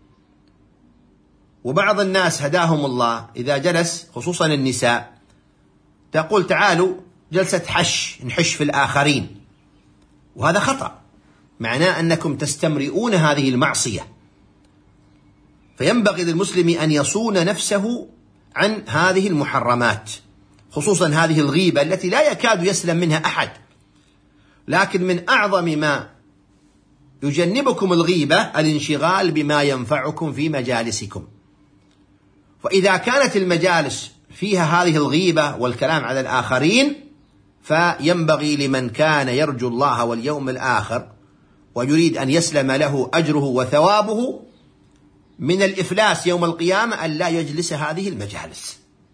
وبعض الناس هداهم الله إذا جلس، خصوصا النساء، تقول: تعالوا جلسة نحش في الآخرين، وهذا خطأ، معناه أنكم تستمرئون هذه المعصية. فينبغي للمسلم أن يصون نفسه عن هذه المحرمات، خصوصا هذه الغيبة التي لا يكاد يسلم منها أحد. لكن من أعظم ما يجنبكم الغيبة الانشغال بما ينفعكم في مجالسكم. فإذا كانت المجالس فيها هذه الغيبة والكلام على الآخرين، فينبغي لمن كان يرجو الله واليوم الآخر ويريد أن يسلم له أجره وثوابه من الإفلاس يوم القيامة أن لا يجلس هذه المجالس،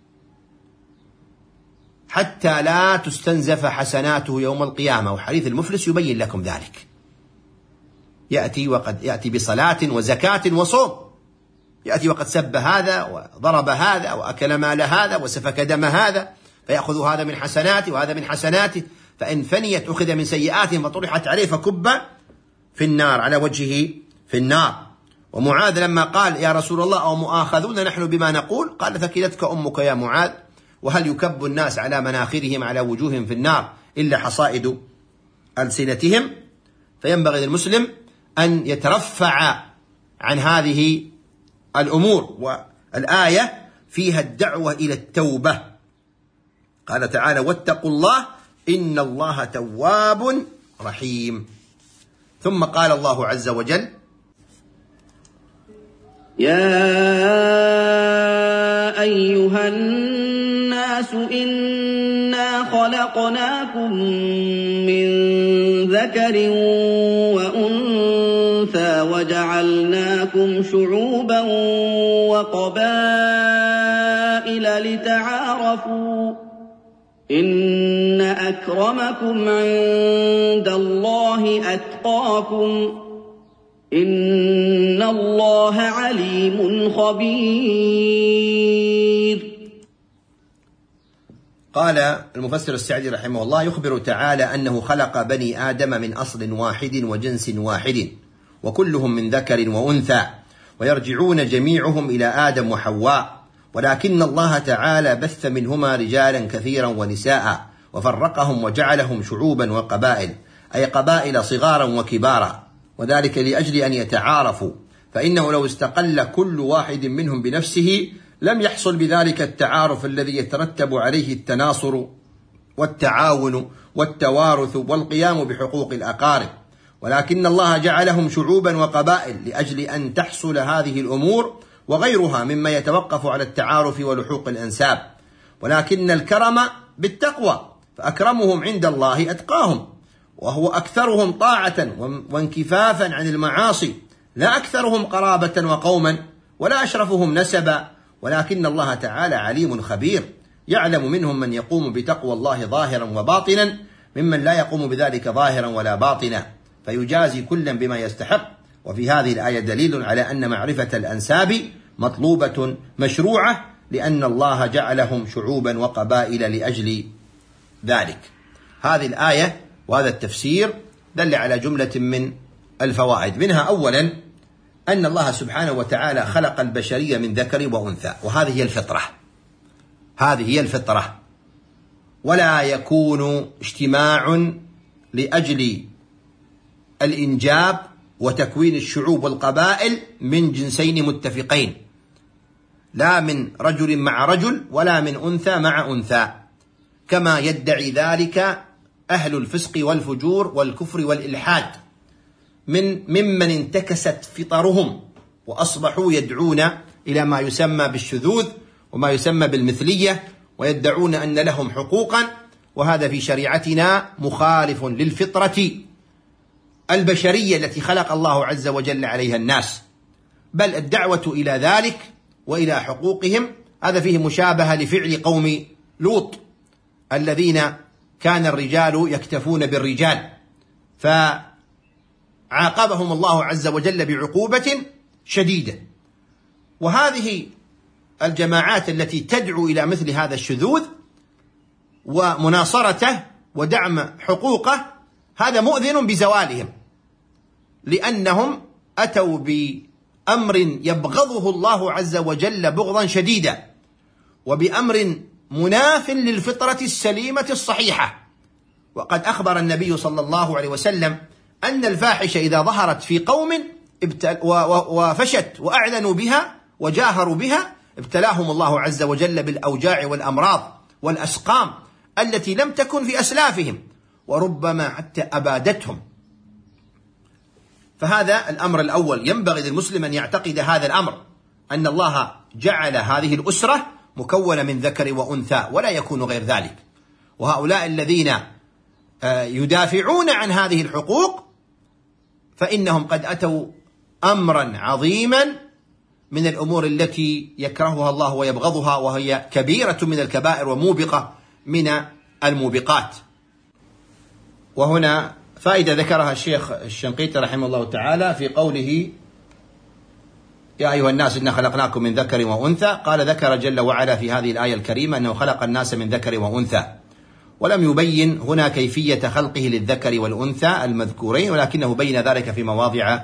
حتى لا تستنزف حسناته يوم القيامة. وحديث المفلس يبين لكم ذلك. يأتي بصلاة وزكاة وصوم، يأتي وقد سب هذا وضرب هذا وأكل مال هذا وسفك دم هذا، فيأخذ هذا من حسناته وهذا من حسناته، فإن فنيت أخذ من سيئاتهم فطرحت عليه فكب في النار على وجهه في النار. ومعاذ لما قال: يا رسول الله أو مؤاخذون نحن بما نقول؟ قال: ثكلتك أمك يا معاذ، وهل يكب الناس على مناخرهم على وجوههم في النار إلا حصائد ألسنتهم؟ فينبغي للمسلم أن يترفع عن هذه الأمور. والآية فيها الدعوة إلى التوبة. قال تعالى: واتقوا الله إن الله تواب رحيم. ثم قال الله عز وجل: يا أيها الناس إنا خلقناكم من ذكر وأنثى وجعلناكم شعوبا وقبائل لتعارفوا إن أكرمكم عند الله أتقاكم إن الله عليم خبير. قال المفسر السعدي رحمه الله: يخبر تعالى أنه خلق بني آدم من أصل واحد وجنس واحد، وكلهم من ذكر وأنثى، ويرجعون جميعهم إلى آدم وحواء، ولكن الله تعالى بث منهما رجالا كثيرا ونساء، وفرقهم وجعلهم شعوبا وقبائل، أي قبائل صغارا وكبارا، وذلك لأجل أن يتعارفوا، فإنه لو استقل كل واحد منهم بنفسه لم يحصل بذلك التعارف الذي يترتب عليه التناصر والتعاون والتوارث والقيام بحقوق الأقارب، ولكن الله جعلهم شعوبا وقبائل لأجل أن تحصل هذه الأمور وغيرها مما يتوقف على التعارف ولحوق الأنساب. ولكن الكرم بالتقوى، فأكرمهم عند الله أتقاهم، وهو أكثرهم طاعة وانكفافا عن المعاصي، لا أكثرهم قرابة وقوما ولا أشرفهم نسبا، ولكن الله تعالى عليم خبير، يعلم منهم من يقوم بتقوى الله ظاهرا وباطنا ممن لا يقوم بذلك ظاهرا ولا باطنا، فيجازي كلا بما يستحق. وفي هذه الآية دليل على أن معرفة الأنساب مطلوبة مشروعة، لأن الله جعلهم شعوبا وقبائل لأجل ذلك. هذه الآية وهذا التفسير دل على جملة من الفوائد، منها أولا أن الله سبحانه وتعالى خلق البشرية من ذكر وأنثى، وهذه هي الفطرة، هذه هي الفطرة، ولا يكون اجتماع لأجل الإنجاب وتكوين الشعوب والقبائل من جنسين متفقين، لا من رجل مع رجل ولا من أنثى مع أنثى، كما يدعي ذلك أهل الفسق والفجور والكفر والإلحاد ممن انتكست فطرهم وأصبحوا يدعون إلى ما يسمى بالشذوذ وما يسمى بالمثلية، ويدعون أن لهم حقوقا، وهذا في شريعتنا مخالف للفطرة البشرية التي خلق الله عز وجل عليها الناس، بل الدعوة إلى ذلك وإلى حقوقهم هذا فيه مشابهة لفعل قوم لوط الذين كان الرجال يكتفون بالرجال، فعاقبهم الله عز وجل بعقوبة شديدة. وهذه الجماعات التي تدعو إلى مثل هذا الشذوذ ومناصرته ودعم حقوقه هذا مؤذن بزوالهم، لأنهم أتوا بأمر يبغضه الله عز وجل بغضا شديدا، وبأمر مناف للفطرة السليمة الصحيحة. وقد أخبر النبي صلى الله عليه وسلم أن الفاحشة إذا ظهرت في قوم وفشت وأعلنوا بها وجاهروا بها ابتلاهم الله عز وجل بالأوجاع والأمراض والأسقام التي لم تكن في أسلافهم، وربما حتى أبادتهم. فهذا الأمر الأول، ينبغي للمسلم أن يعتقد هذا الأمر، أن الله جعل هذه الأسرة مكونة من ذكر وأنثى ولا يكون غير ذلك. وهؤلاء الذين يدافعون عن هذه الحقوق فإنهم قد أتوا أمرا عظيما من الأمور التي يكرهها الله ويبغضها، وهي كبيرة من الكبائر وموبقة من الموبقات. وهنا فائدة ذكرها الشيخ الشنقيطي رحمه الله تعالى في قوله: يا أيها الناس إنا خلقناكم من ذكر وأنثى. قال: ذكر جل وعلا في هذه الآية الكريمة أنه خلق الناس من ذكر وأنثى، ولم يبين هنا كيفية خلقه للذكر والأنثى المذكورين، ولكنه بين ذلك في مواضع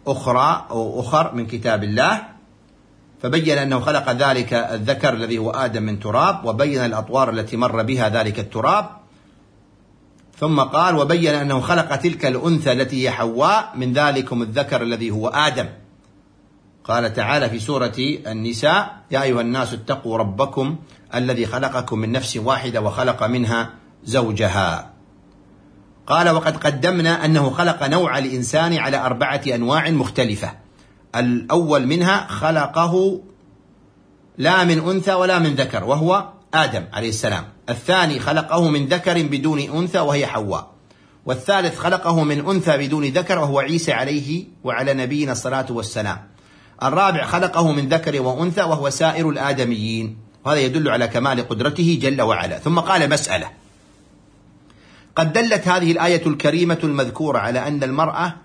أخر من كتاب الله، فبين أنه خلق ذلك الذكر الذي هو آدم من تراب، وبين الأطوار التي مر بها ذلك التراب، ثم قال: وبين أنه خلق تلك الأنثى التي هي حواء من ذلكم الذكر الذي هو آدم. قال تعالى في سورة النساء: يا أيها الناس اتقوا ربكم الذي خلقكم من نفس واحدة وخلق منها زوجها. قال: وقد قدمنا أنه خلق نوع الإنسان على 4 أنواع مختلفة. الأول منها خلقه لا من أنثى ولا من ذكر وهو آدم عليه السلام، الثاني خلقه من ذكر بدون أنثى وهي حواء، والثالث خلقه من أنثى بدون ذكر وهو عيسى عليه وعلى نبينا الصلاة والسلام، الرابع خلقه من ذكر وأنثى وهو سائر الآدميين. وهذا يدل على كمال قدرته جل وعلا. ثم قال: مسألة: قد دلت هذه الآية الكريمة المذكورة على أن المرأة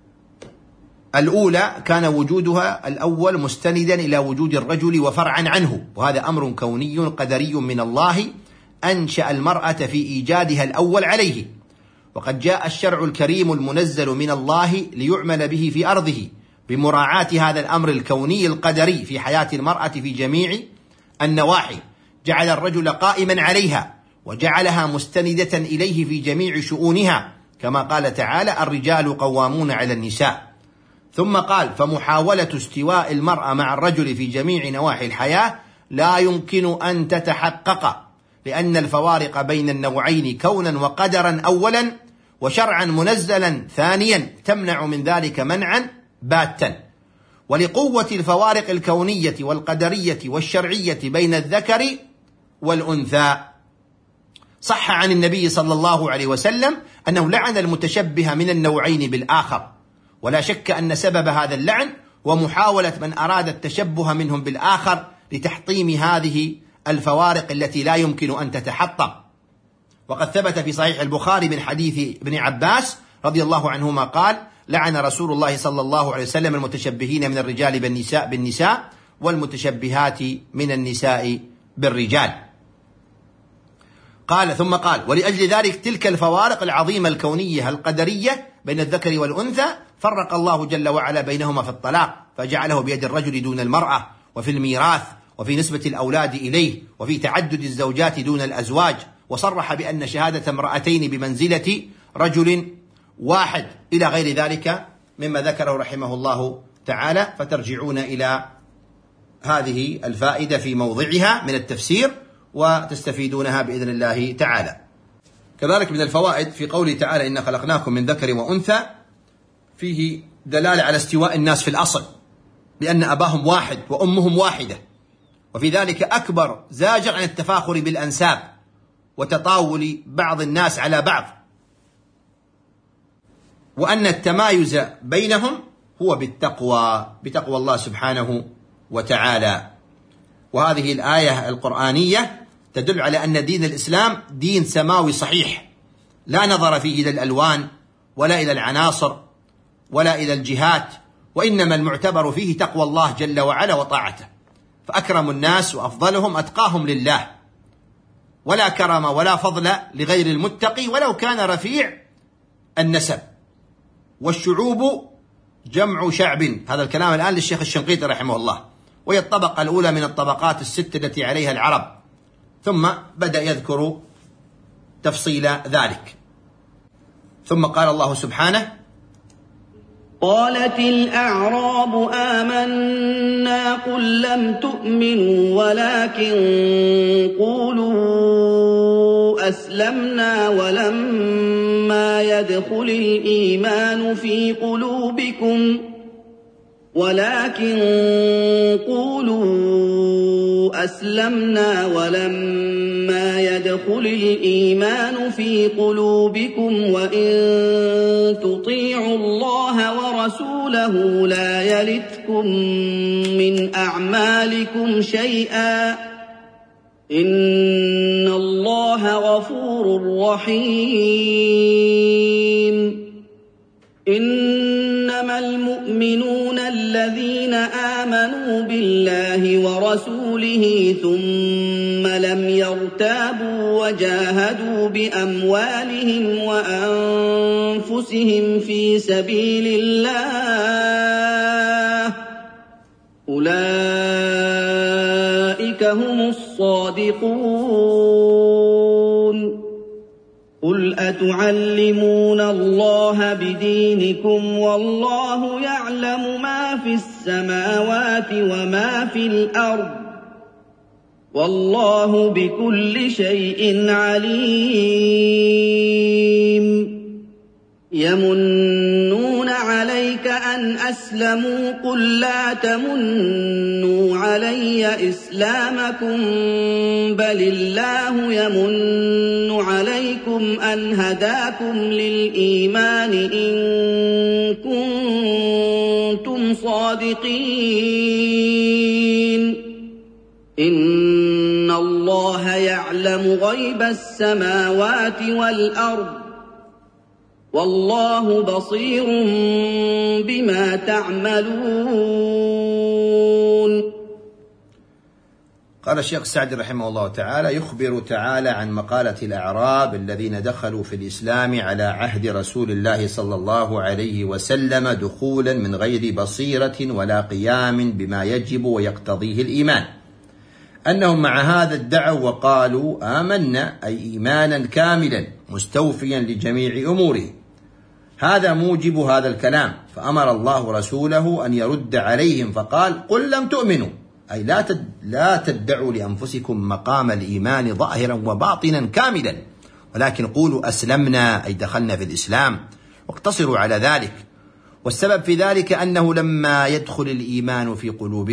الأولى كان وجودها الأول مستندا إلى وجود الرجل وفرعا عنه، وهذا أمر كوني قدري من الله أنشأ المرأة في إيجادها الأول عليه. وقد جاء الشرع الكريم المنزل من الله ليعمل به في أرضه بمراعاة هذا الأمر الكوني القدري في حياة المرأة في جميع النواحي، جعل الرجل قائما عليها وجعلها مستندة إليه في جميع شؤونها، كما قال تعالى: الرجال قوامون على النساء. ثم قال: فمحاولة استواء المرأة مع الرجل في جميع نواحي الحياة لا يمكن أن تتحقق، لأن الفوارق بين النوعين كونا وقدرا أولا وشرعا منزلا ثانيا تمنع من ذلك منعا باتا. ولقوة الفوارق الكونية والقدرية والشرعية بين الذكر والأنثى. صح عن النبي صلى الله عليه وسلم أنه لعن المتشبه من النوعين بالآخر، ولا شك أن سبب هذا اللعن ومحاولة من أراد التشبه منهم بالآخر لتحطيم هذه الفوارق التي لا يمكن أن تتحطم. وقد ثبت في صحيح البخاري من حديث ابن عباس رضي الله عنهما قال: لعن رسول الله صلى الله عليه وسلم المتشبهين من الرجال بالنساء والمتشبهات من النساء بالرجال. ثم قال: ولأجل ذلك تلك الفوارق العظيمة الكونية القدرية بين الذكر والأنثى فرق الله جل وعلا بينهما في الطلاق، فجعله بيد الرجل دون المرأة، وفي الميراث، وفي نسبة الأولاد إليه، وفي تعدد الزوجات دون الأزواج، وصرح بأن شهادة امرأتين بمنزلة رجل واحد، إلى غير ذلك مما ذكره رحمه الله تعالى. فترجعون إلى هذه الفائدة في موضعها من التفسير وتستفيدونها بإذن الله تعالى. كذلك من الفوائد في قوله تعالى: إنا خلقناكم من ذكر وأنثى، فيه دلالة على استواء الناس في الأصل، لأن أباهم واحد وأمهم واحدة، وفي ذلك أكبر زاجر عن التفاخر بالأنساب وتطاول بعض الناس على بعض، وأن التمايز بينهم هو بتقوى الله سبحانه وتعالى. وهذه الآية القرآنية تدل على أن دين الإسلام دين سماوي صحيح، لا نظر فيه إلى الألوان ولا إلى العناصر ولا إلى الجهات، وإنما المعتبر فيه تقوى الله جل وعلا وطاعته. فأكرم الناس وأفضلهم أتقاهم لله، ولا كرم ولا فضل لغير المتقي ولو كان رفيع النسب. والشعوب جمع شعب، هذا الكلام الآن للشيخ الشنقيطي رحمه الله، وهي الطبقة الأولى من الطبقات الست التي عليها العرب، ثم بدأ يذكر تفصيل ذلك. ثم قال الله سبحانه: قالت الأعراب آمنا قل لم تؤمنوا ولكن قولوا أسلمنا ولما يدخل الإيمان في قلوبكم وإن تطيعوا الله ورسوله لا يلتكم من أعمالكم شيئا إن الله غفور رحيم. إنما المؤمنون الذين آمنوا بالله ورسوله ثم لم يرتابوا وجاهدوا بأموالهم وأنفسهم في سبيل الله أولئك هم الصادقون. قل أتعلمون الله بدينكم والله يعلم ما في السماوات وما في الأرض والله بكل شيء عليم. يمنون عليك أن أسلموا قل لا تمنوا علي إسلامكم بل الله يمن عليكم أن هداكم للإيمان إن كنتم صادقين. إن الله يعلم غيب السماوات والأرض والله بصير بما تعملون. قال الشيخ السعدي رحمه الله تعالى: يخبر تعالى عن مقالة الأعراب الذين دخلوا في الإسلام على عهد رسول الله صلى الله عليه وسلم دخولا من غير بصيرة ولا قيام بما يجب ويقتضيه الإيمان، أنهم مع هذا ادعوا وقالوا آمنا، أي إيمانا كاملا مستوفيا لجميع أموره. هذا موجب هذا الكلام، فأمر الله رسوله أن يرد عليهم فقال: قل لم تؤمنوا، أي لا تدعوا لأنفسكم مقام الإيمان ظاهرا وباطنا كاملا، ولكن قولوا أسلمنا، أي دخلنا في الإسلام، واقتصروا على ذلك. والسبب في ذلك أنه لما يدخل الإيمان في قلوبكم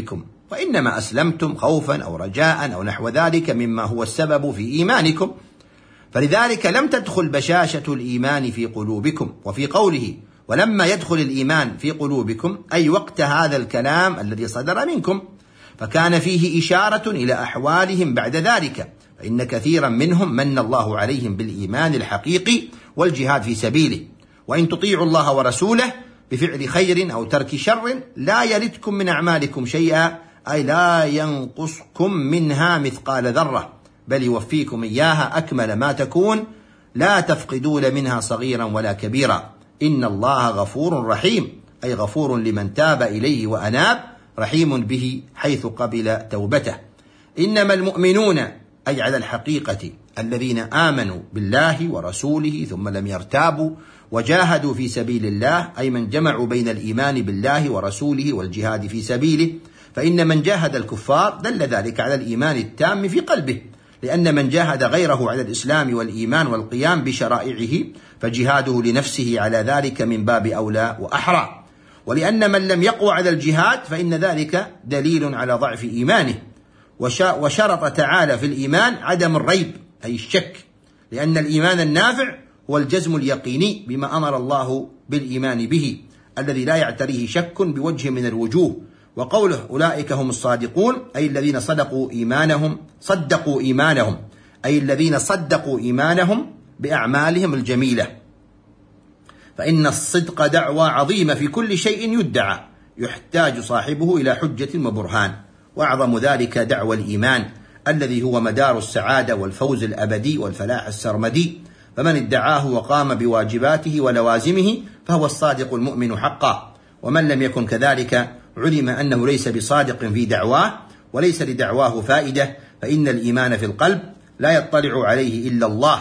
وإنما أسلمتم خوفا أو رجاء أو نحو ذلك مما هو السبب في إيمانكم، فلذلك لم تدخل بشاشة الإيمان في قلوبكم. وفي قوله ولما يدخل الإيمان في قلوبكم أي وقت هذا الكلام الذي صدر منكم، فكان فيه إشارة إلى أحوالهم بعد ذلك، فإن كثيرا منهم من الله عليهم بالإيمان الحقيقي والجهاد في سبيله، وإن تطيعوا الله ورسوله بفعل خير أو ترك شر لا يلدكم من أعمالكم شيئا، أي لا ينقصكم منها مثقال ذرة، بل يوفيكم إياها أكمل ما تكون، لا تفقدون منها صغيرا ولا كبيرا. إن الله غفور رحيم، أي غفور لمن تاب إليه وأناب، رحيم به حيث قبل توبته. إنما المؤمنون أي على الحقيقة الذين آمنوا بالله ورسوله ثم لم يرتابوا وجاهدوا في سبيل الله، أي من جمعوا بين الإيمان بالله ورسوله والجهاد في سبيله، فإن من جاهد الكفار دل ذلك على الإيمان التام في قلبه، لأن من جاهد غيره على الإسلام والإيمان والقيام بشرائعه فجهاده لنفسه على ذلك من باب أولى وأحرى، ولأن من لم يقوى على الجهاد فإن ذلك دليل على ضعف إيمانه. وشرط تعالى في الإيمان عدم الريب أي الشك، لأن الإيمان النافع هو الجزم اليقيني بما أمر الله بالإيمان به الذي لا يعتريه شك بوجه من الوجوه. وقوله أولئك هم الصادقون أي الذين صدقوا إيمانهم أي الذين صدقوا إيمانهم بأعمالهم الجميلة، فإن الصدق دعوى عظيمة في كل شيء يدعى يحتاج صاحبه إلى حجة وبرهان، وأعظم ذلك دعوى الإيمان الذي هو مدار السعادة والفوز الأبدي والفلاح السرمدي، فمن ادعاه وقام بواجباته ولوازمه فهو الصادق المؤمن حقا، ومن لم يكن كذلك علم أنه ليس بصادق في دعواه وليس لدعواه فائدة، فإن الإيمان في القلب لا يطلع عليه إلا الله،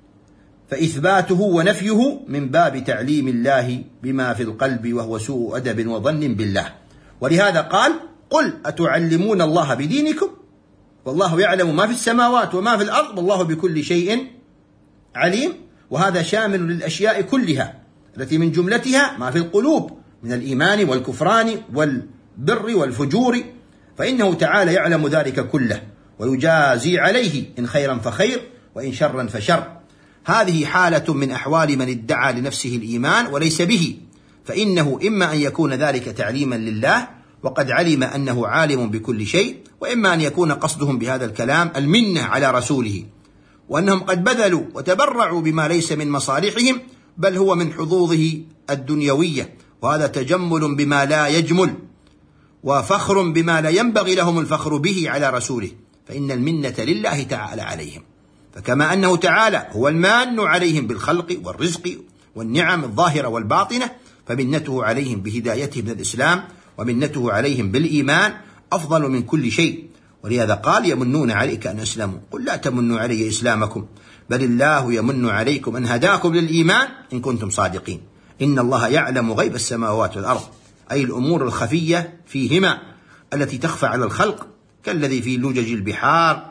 فإثباته ونفيه من باب تعليم الله بما في القلب وهو سوء أدب وظن بالله. ولهذا قال قل أتعلمون الله بدينكم والله يعلم ما في السماوات وما في الأرض والله بكل شيء عليم. وهذا شامل للأشياء كلها التي من جملتها ما في القلوب من الإيمان والكفران والبر والفجور، فإنه تعالى يعلم ذلك كله ويجازي عليه إن خيرا فخير وإن شرا فشر. هذه حالة من أحوال من ادعى لنفسه الإيمان وليس به، فإنه إما أن يكون ذلك تعليما لله وقد علم أنه عالم بكل شيء، وإما أن يكون قصدهم بهذا الكلام المنة على رسوله، وأنهم قد بذلوا وتبرعوا بما ليس من مصالحهم بل هو من حظوظه الدنيوية، وهذا تجمل بما لا يجمل وفخر بما لا ينبغي لهم الفخر به على رسوله، فإن المنة لله تعالى عليهم، فكما أنه تعالى هو المان عليهم بالخلق والرزق والنعم الظاهرة والباطنة، فمنته عليهم بهدايتهم من الإسلام ومنته عليهم بالإيمان أفضل من كل شيء. ولهذا قال يمنون عليك أن أسلموا، قل لا تمنوا علي إسلامكم بل الله يمن عليكم أن هداكم للإيمان إن كنتم صادقين، إن الله يعلم غيب السماوات والأرض، أي الأمور الخفية فيهما التي تخفى على الخلق كالذي في لجج البحار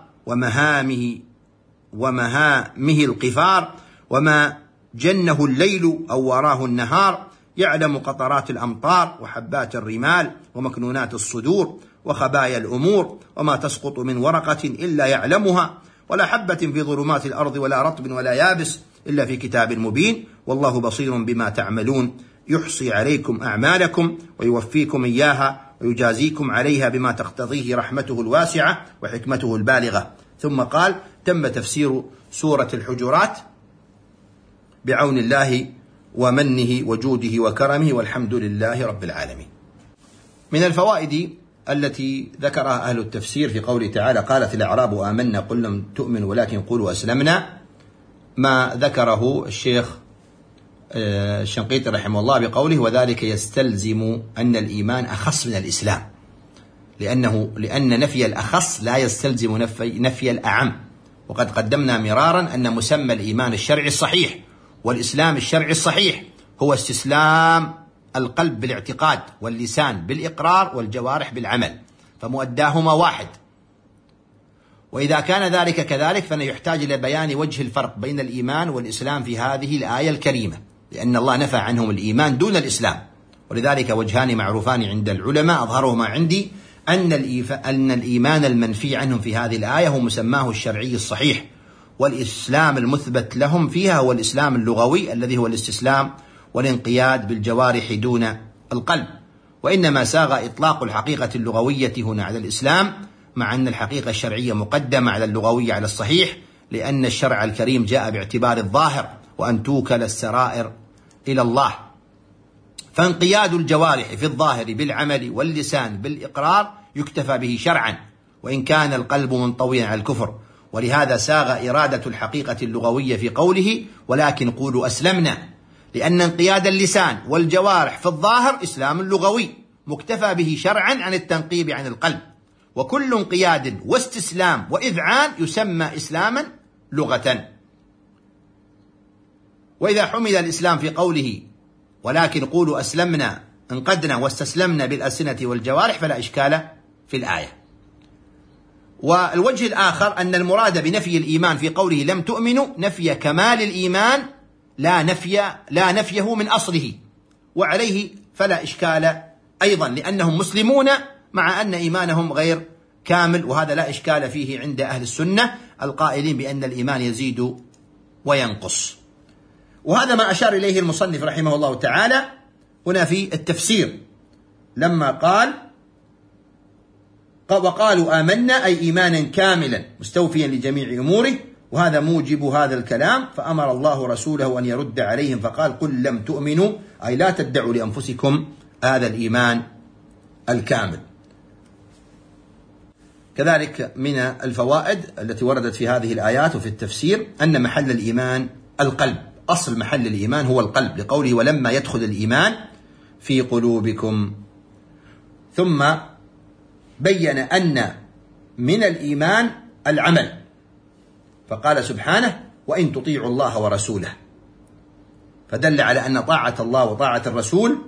ومهامه القفار، وما جنه الليل أو وراه النهار، يعلم قطرات الأمطار وحبات الرمال ومكنونات الصدور وخبايا الأمور، وما تسقط من ورقة إلا يعلمها، ولا حبة في ظلمات الأرض ولا رطب ولا يابس إلا في كتاب مبين، والله بصير بما تعملون، يحصي عليكم أعمالكم ويوفيكم إياها ويجازيكم عليها بما تقتضيه رحمته الواسعة وحكمته البالغة. ثم قال تم تفسير سورة الحجرات بعون الله ومنه وجوده وكرمه، والحمد لله رب العالمين. من الفوائد التي ذكرها أهل التفسير في قوله تعالى قالت الأعراب آمنا قل لم تؤمنوا ولكن قولوا أسلمنا، ما ذكره الشيخ الشنقيطي رحمه الله بقوله وذلك يستلزم أن الإيمان أخص من الإسلام، لأن نفي الأخص لا يستلزم نفي الأعم، وقد قدمنا مرارا أن مسمى الإيمان الشرعي الصحيح والإسلام الشرعي الصحيح هو استسلام القلب بالاعتقاد واللسان بالإقرار والجوارح بالعمل، فمؤداهما واحد. وإذا كان ذلك كذلك فإنه يحتاج إلى بيان وجه الفرق بين الإيمان والإسلام في هذه الآية الكريمة، لأن الله نفى عنهم الإيمان دون الإسلام، ولذلك وجهان معروفان عند العلماء أظهرهما عندي أن الإيمان المنفي عنهم في هذه الآية هو مسماه الشرعي الصحيح، والإسلام المثبت لهم فيها هو الإسلام اللغوي الذي هو الاستسلام والانقياد بالجوارح دون القلب. وإنما ساغ إطلاق الحقيقة اللغوية هنا على الإسلام، مع أن الحقيقة الشرعية مقدمة على اللغوية على الصحيح، لأن الشرع الكريم جاء باعتبار الظاهر، وأن توكل السرائر إلى الله. فانقياد الجوارح في الظاهر بالعمل واللسان بالإقرار يكتفى به شرعا، وإن كان القلب منطويا على الكفر. ولهذا ساغ إرادة الحقيقة اللغوية في قوله ولكن قولوا أسلمنا، لأن انقياد اللسان والجوارح في الظاهر إسلام لغوي مكتفى به شرعا عن التنقيب عن القلب، وكل انقياد واستسلام وإذعان يسمى إسلاما لغة. وإذا حمل الإسلام في قوله ولكن قولوا أسلمنا انقدنا واستسلمنا بالألسنة والجوارح فلا إشكال في الآية. والوجه الآخر أن المراد بنفي الإيمان في قوله لم تؤمنوا نفي كمال الإيمان لا نفيه من أصله، وعليه فلا إشكال أيضا، لأنهم مسلمون مع أن إيمانهم غير كامل، وهذا لا إشكال فيه عند أهل السنة القائلين بأن الإيمان يزيد وينقص. وهذا ما أشار إليه المصنف رحمه الله تعالى هنا في التفسير، لما قال وقالوا آمنا أي إيمانا كاملا مستوفيا لجميع أموره، وهذا موجب هذا الكلام. فأمر الله رسوله أن يرد عليهم فقال قل لم تؤمنوا أي لا تدعوا لأنفسكم هذا الإيمان الكامل. كذلك من الفوائد التي وردت في هذه الآيات وفي التفسير أن محل الإيمان القلب، أصل محل الإيمان هو القلب، لقوله ولما يدخل الإيمان في قلوبكم. ثم بين أن من الإيمان العمل، فقال سبحانه وإن تطيعوا الله ورسوله، فدل على أن طاعة الله وطاعة الرسول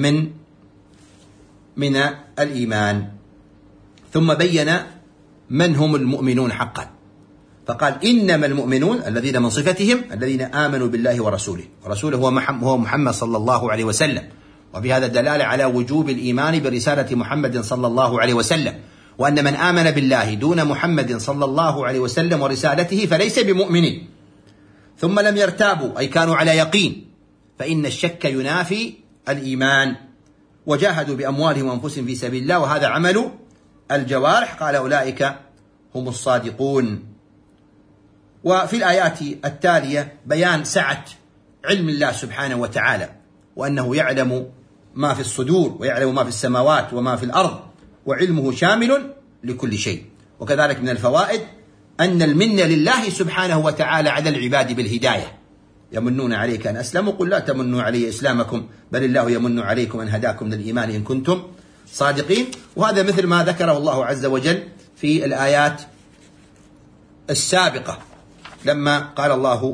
من الإيمان. ثم بين من هم المؤمنون حقا، فقال إنما المؤمنون الذين من صفتهم الذين آمنوا بالله ورسوله، ورسوله هو محمد صلى الله عليه وسلم، وفي هذا دلالة على وجوب الإيمان برسالة محمد صلى الله عليه وسلم، وأن من آمن بالله دون محمد صلى الله عليه وسلم ورسالته فليس بمؤمن. ثم لم يرتابوا أي كانوا على يقين، فإن الشك ينافي الإيمان. وجاهدوا بأموالهم وأنفسهم في سبيل الله، وهذا عمل الجوارح، قال أولئك هم الصادقون. وفي الآيات التالية بيان سعة علم الله سبحانه وتعالى، وأنه يعلم ما في الصدور ويعلم ما في السماوات وما في الأرض، وعلمه شامل لكل شيء. وكذلك من الفوائد أن المنة لله سبحانه وتعالى على العباد بالهداية، يمنون عليك أن أسلموا قل لا تمنوا علي إسلامكم بل الله يمن عليكم أن هداكم للإيمان إن كنتم صادقين. وهذا مثل ما ذكره الله عز وجل في الآيات السابقة، لما قال الله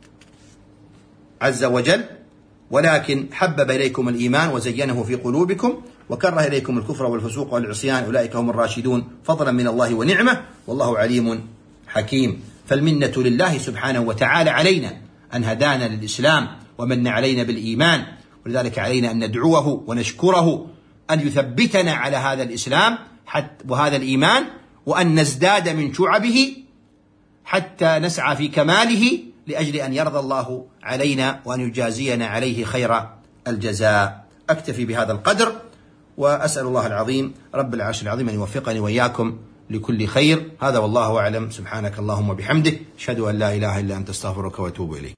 عز وجل ولكن حبب إليكم الإيمان وزينه في قلوبكم وكره إليكم الكفر والفسوق والعصيان أولئك هم الراشدون فضلا من الله ونعمة والله عليم حكيم. فالمنة لله سبحانه وتعالى علينا أن هدانا للإسلام ومن علينا بالإيمان، ولذلك علينا أن ندعوه ونشكره أن يثبتنا على هذا الإسلام وهذا الإيمان، وأن نزداد من شعبه حتى نسعى في كماله لأجل أن يرضى الله علينا وأن يجازينا عليه خير الجزاء. أكتفي بهذا القدر، وأسأل الله العظيم رب العرش العظيم أن يوفقني وإياكم لكل خير. هذا والله أعلم. سبحانك اللهم وبحمدك أشهد أن لا إله إلا أنت أستغفرك وأتوب إليك.